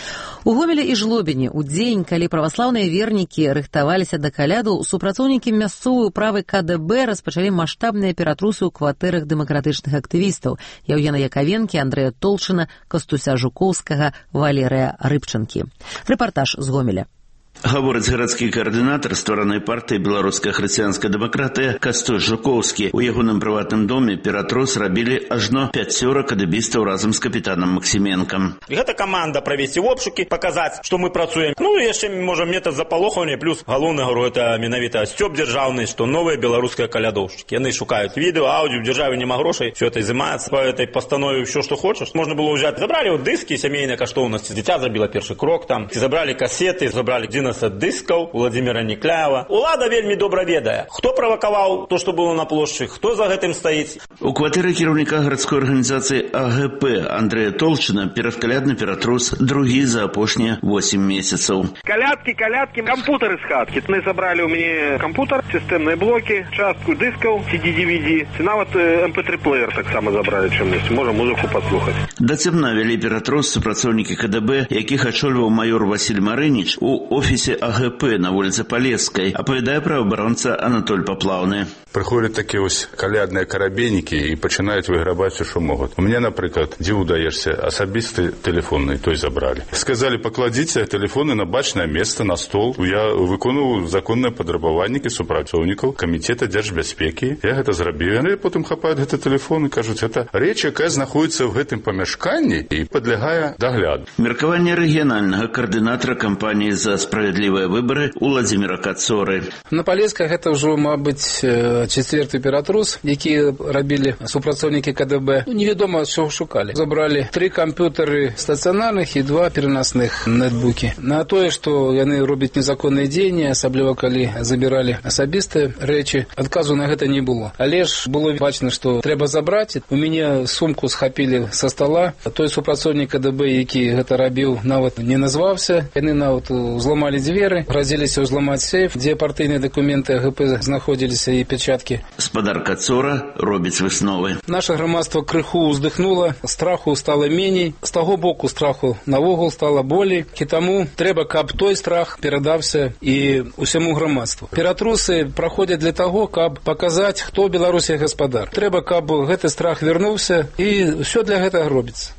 У Гомелі і Жлобіне ў дзень, калі праваслаўныя вернікі рыхтаваліся да каляду, супрацоўнікі мясцовай управы КДБ распачалі маштабныя ператрусы ў кватэрах дэмакратычных актывістаў Яўгена Якавенкі, Андрэя Толчына, Кастуся Жукоўскага, Валерыя Рыбчынкі. Рэпартаж з Гомеля. Гаворыць гарадскі каардынатар стваранай партыі «Беларуская хрысціянская дэмакратыя» Кастусь Жукоўскі. У ягоным прыватным доме ператрос рабілі ажно 5 кадыбістаў разам з капітанам Максіменкам. Гэта каманда правесці обшукі, паказаць, што мы працуем. Ну і яшчэ можа метад запалохвання, плюс галоўны, говорю, это менавіта сцёб дзяржаўны, што новыя беларускія калядоўшчыкі. Яны шукаюць відэо, аўдыо, в дзяржаве няма грошай, все это изымаецца. По этой постанове все, што хочаш. Можна было ўзяць. Забралі дыскі, сямейныя каштоўнасці, дзіця забіла першы крок там. Забралі касеты, забралі 11 дыскаў Владзіміра Некляева. Улада вельмі добра ведае, хто правакаваў то, што было на плошчы, хто за гэтым стаіць. У кватэры кіраўніка гарадской арганізацыі АГП Андрэя Толчына перадкалядны ператрос другі за апошнія 8 месяцаў. Калядкі, кампутары з хаткі. Мы забралі ў мяне кампутар, сістэмныя блокі, частку дыскаў, CD-DVD, нават MP3-плеер таксама забралі чымось. Можа музыку паслухаць. Да цемна вялі ператрос супрацоўнікі КДБ, якіх ачольваў майор Васіль Марыніч у офісе АГП на вуліцы Палескай, апавядае праваабаронца Анатоль Паплаўны. Прыходзяць такія вось калядныя карабейнікі і пачынаюць выграбаць усё, што могуць. У мяне, напрыклад, дзе ўдаешся, асабісты тэлефонны, той забралі. Сказалі, пакладзіце тэлефоны на бачнае месца, на стол. Я выконваў законныя падрабаваннікі супрацоўнікаў камітэта дзяржбяспекі. Я гэта зрабіў. Яны потым хапаюць гэты тэлефон і кажуць, гэта рэч, якая знаходзіцца ў гэтым памяшканні і падлягае дагляду. Меркаванне рэгіянальнага каардынатара кампаніі за справядлівыя выбары Уладзіміра Кацоры. На Палесках гэта ўжо, мабыць, чацвёрты ператрус, які рабілі супрацоўнікі КДБ. Невядома, що шукалі. Забралі 3 камп'ютары стацыянарных і 2 пераносных нетбукі. На тое, што яны робяць незаконныя дзеянні, асабліва калі забіралі асабістыя рэчы, адказу на гэта не было. Але ж было бачна, што трэба забраць. У мяне сумку схапілі са стола. Той супрацоўнік КДБ, які гэта рабіў, нават не назваўся. Яны нават зламалі дзверы, грозіліся ўзламаць сейф, дзе партыйныя дакументы АГП знаходзіліся і печаткі. Спадар Кацора робіць высновы. Наша грамадства крыху ўздыхнула, страху стала меней, з таго боку страху навогул стала болей, і таму трэба, каб той страх перадаўся і ўсяму грамадству. Ператрусы праходзяць для таго, каб паказаць, хто Беларусі гаспадар. Трэба, каб гэты страх вярнуўся, і ўсё для гэтага робіцца.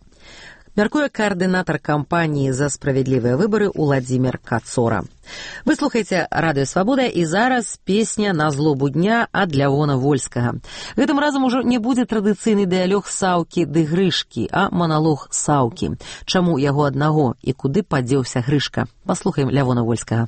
Мяркуе каардынатар кампаніі за справядлівыя выбары Уладзімір Кацора. Вы слухаеце Радыё Свабода, і зараз песня на злобу дня ад Лявона Вольскага. Гэтым разам ужо не будзе традыцыйны дыялог Саўкі ды Грышкі, а маналог Саўкі. Чаму яго аднаго і куды падзеўся Грышка? Паслухаем Лявона Вольскага.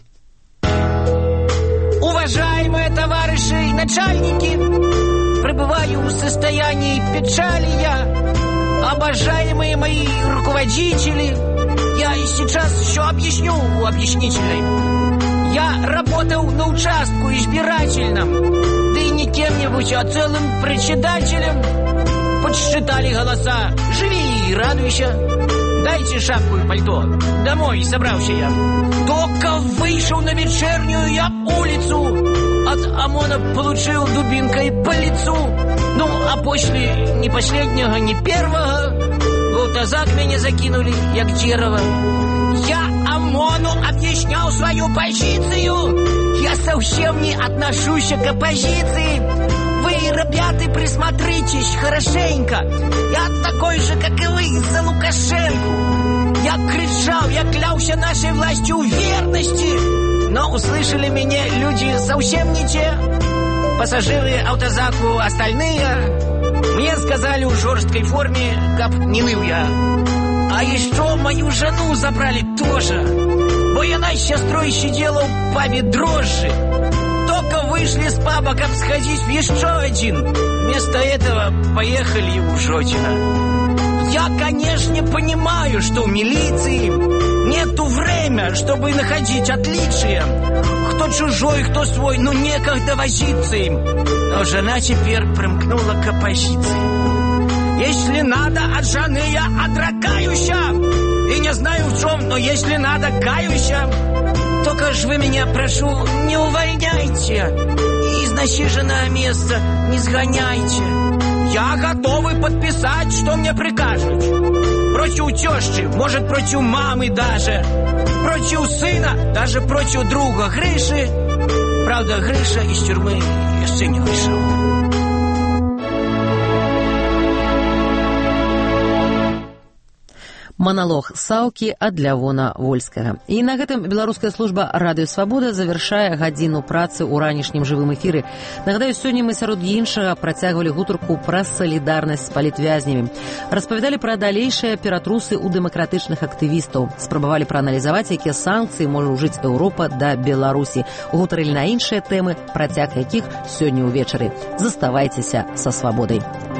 Уважаемые товарищи и начальники, пребываю в состоянии печали я. Обожаемые мои руководители, я и сейчас еще объясню объяснительной. Я работал на участку избирательном, да и не кем-нибудь, а целым председателем. Подсчитали голоса. Живи и радуйся. Дайте шапку и пальто. Домой собрался я. Только вышел на вечернюю я улицу, от ОМОНа получил дубинкой по лицу. Ну, а после ни последнего, ни первого в автозак меня закинули, як дерево. Я ОМОНу объяснял свою позицию. Я совсем не отношусь к оппозиции. Вы, ребята, присмотритесь хорошенько. Я такой же, как и вы, за Лукашенко. Я кричал, я клялся нашей властью верности. Но услышали меня люди совсем не те. Пассажиры автозаку остальные. Мне сказали в жесткой форме, как не ныл я. А еще мою жену забрали тоже. Бо она с сестрой сидела в пабе дрожжи. Только вышли с паба, как сходить в еще один. Вместо этого поехали в Жочино. Я, конечно, понимаю, что в милиции нету время, чтобы находить отличия. Кто чужой, кто свой, ну некогда возиться им. Но жена теперь примкнула к оппозиции. Если надо, от жены я отракаюся. И не знаю в чем, но если надо, каюся. Только ж вы меня, прошу, не увольняйте. И из насиженного места не сгоняйте. Я готовый подписать, что мне прикажут. Против тещи, может, против мамы даже. Против сына, даже против друга Гриши. Правда, Гриша из тюрьмы еще не вышел. Маналог Саўкі ад Лявона Вольскага. І на гэтым беларуская служба Радыё Свабода завяршае гадзіну працы ў ранішнім жывым эфіры. Нагадаю, сёння мы сярод іншага працягвалі гутарку пра салідарнасць з палітвязнямі. Распавядалі пра далейшыя ператрусы ў дэмакратычных актывістаў. Спрабавалі прааналізаваць, якія санкцыі можа ўжыць Еўропа да Беларусі. Гутарылі на іншыя тэмы, працяг якіх сёння ўвечары. Заставайцеся са свабодай.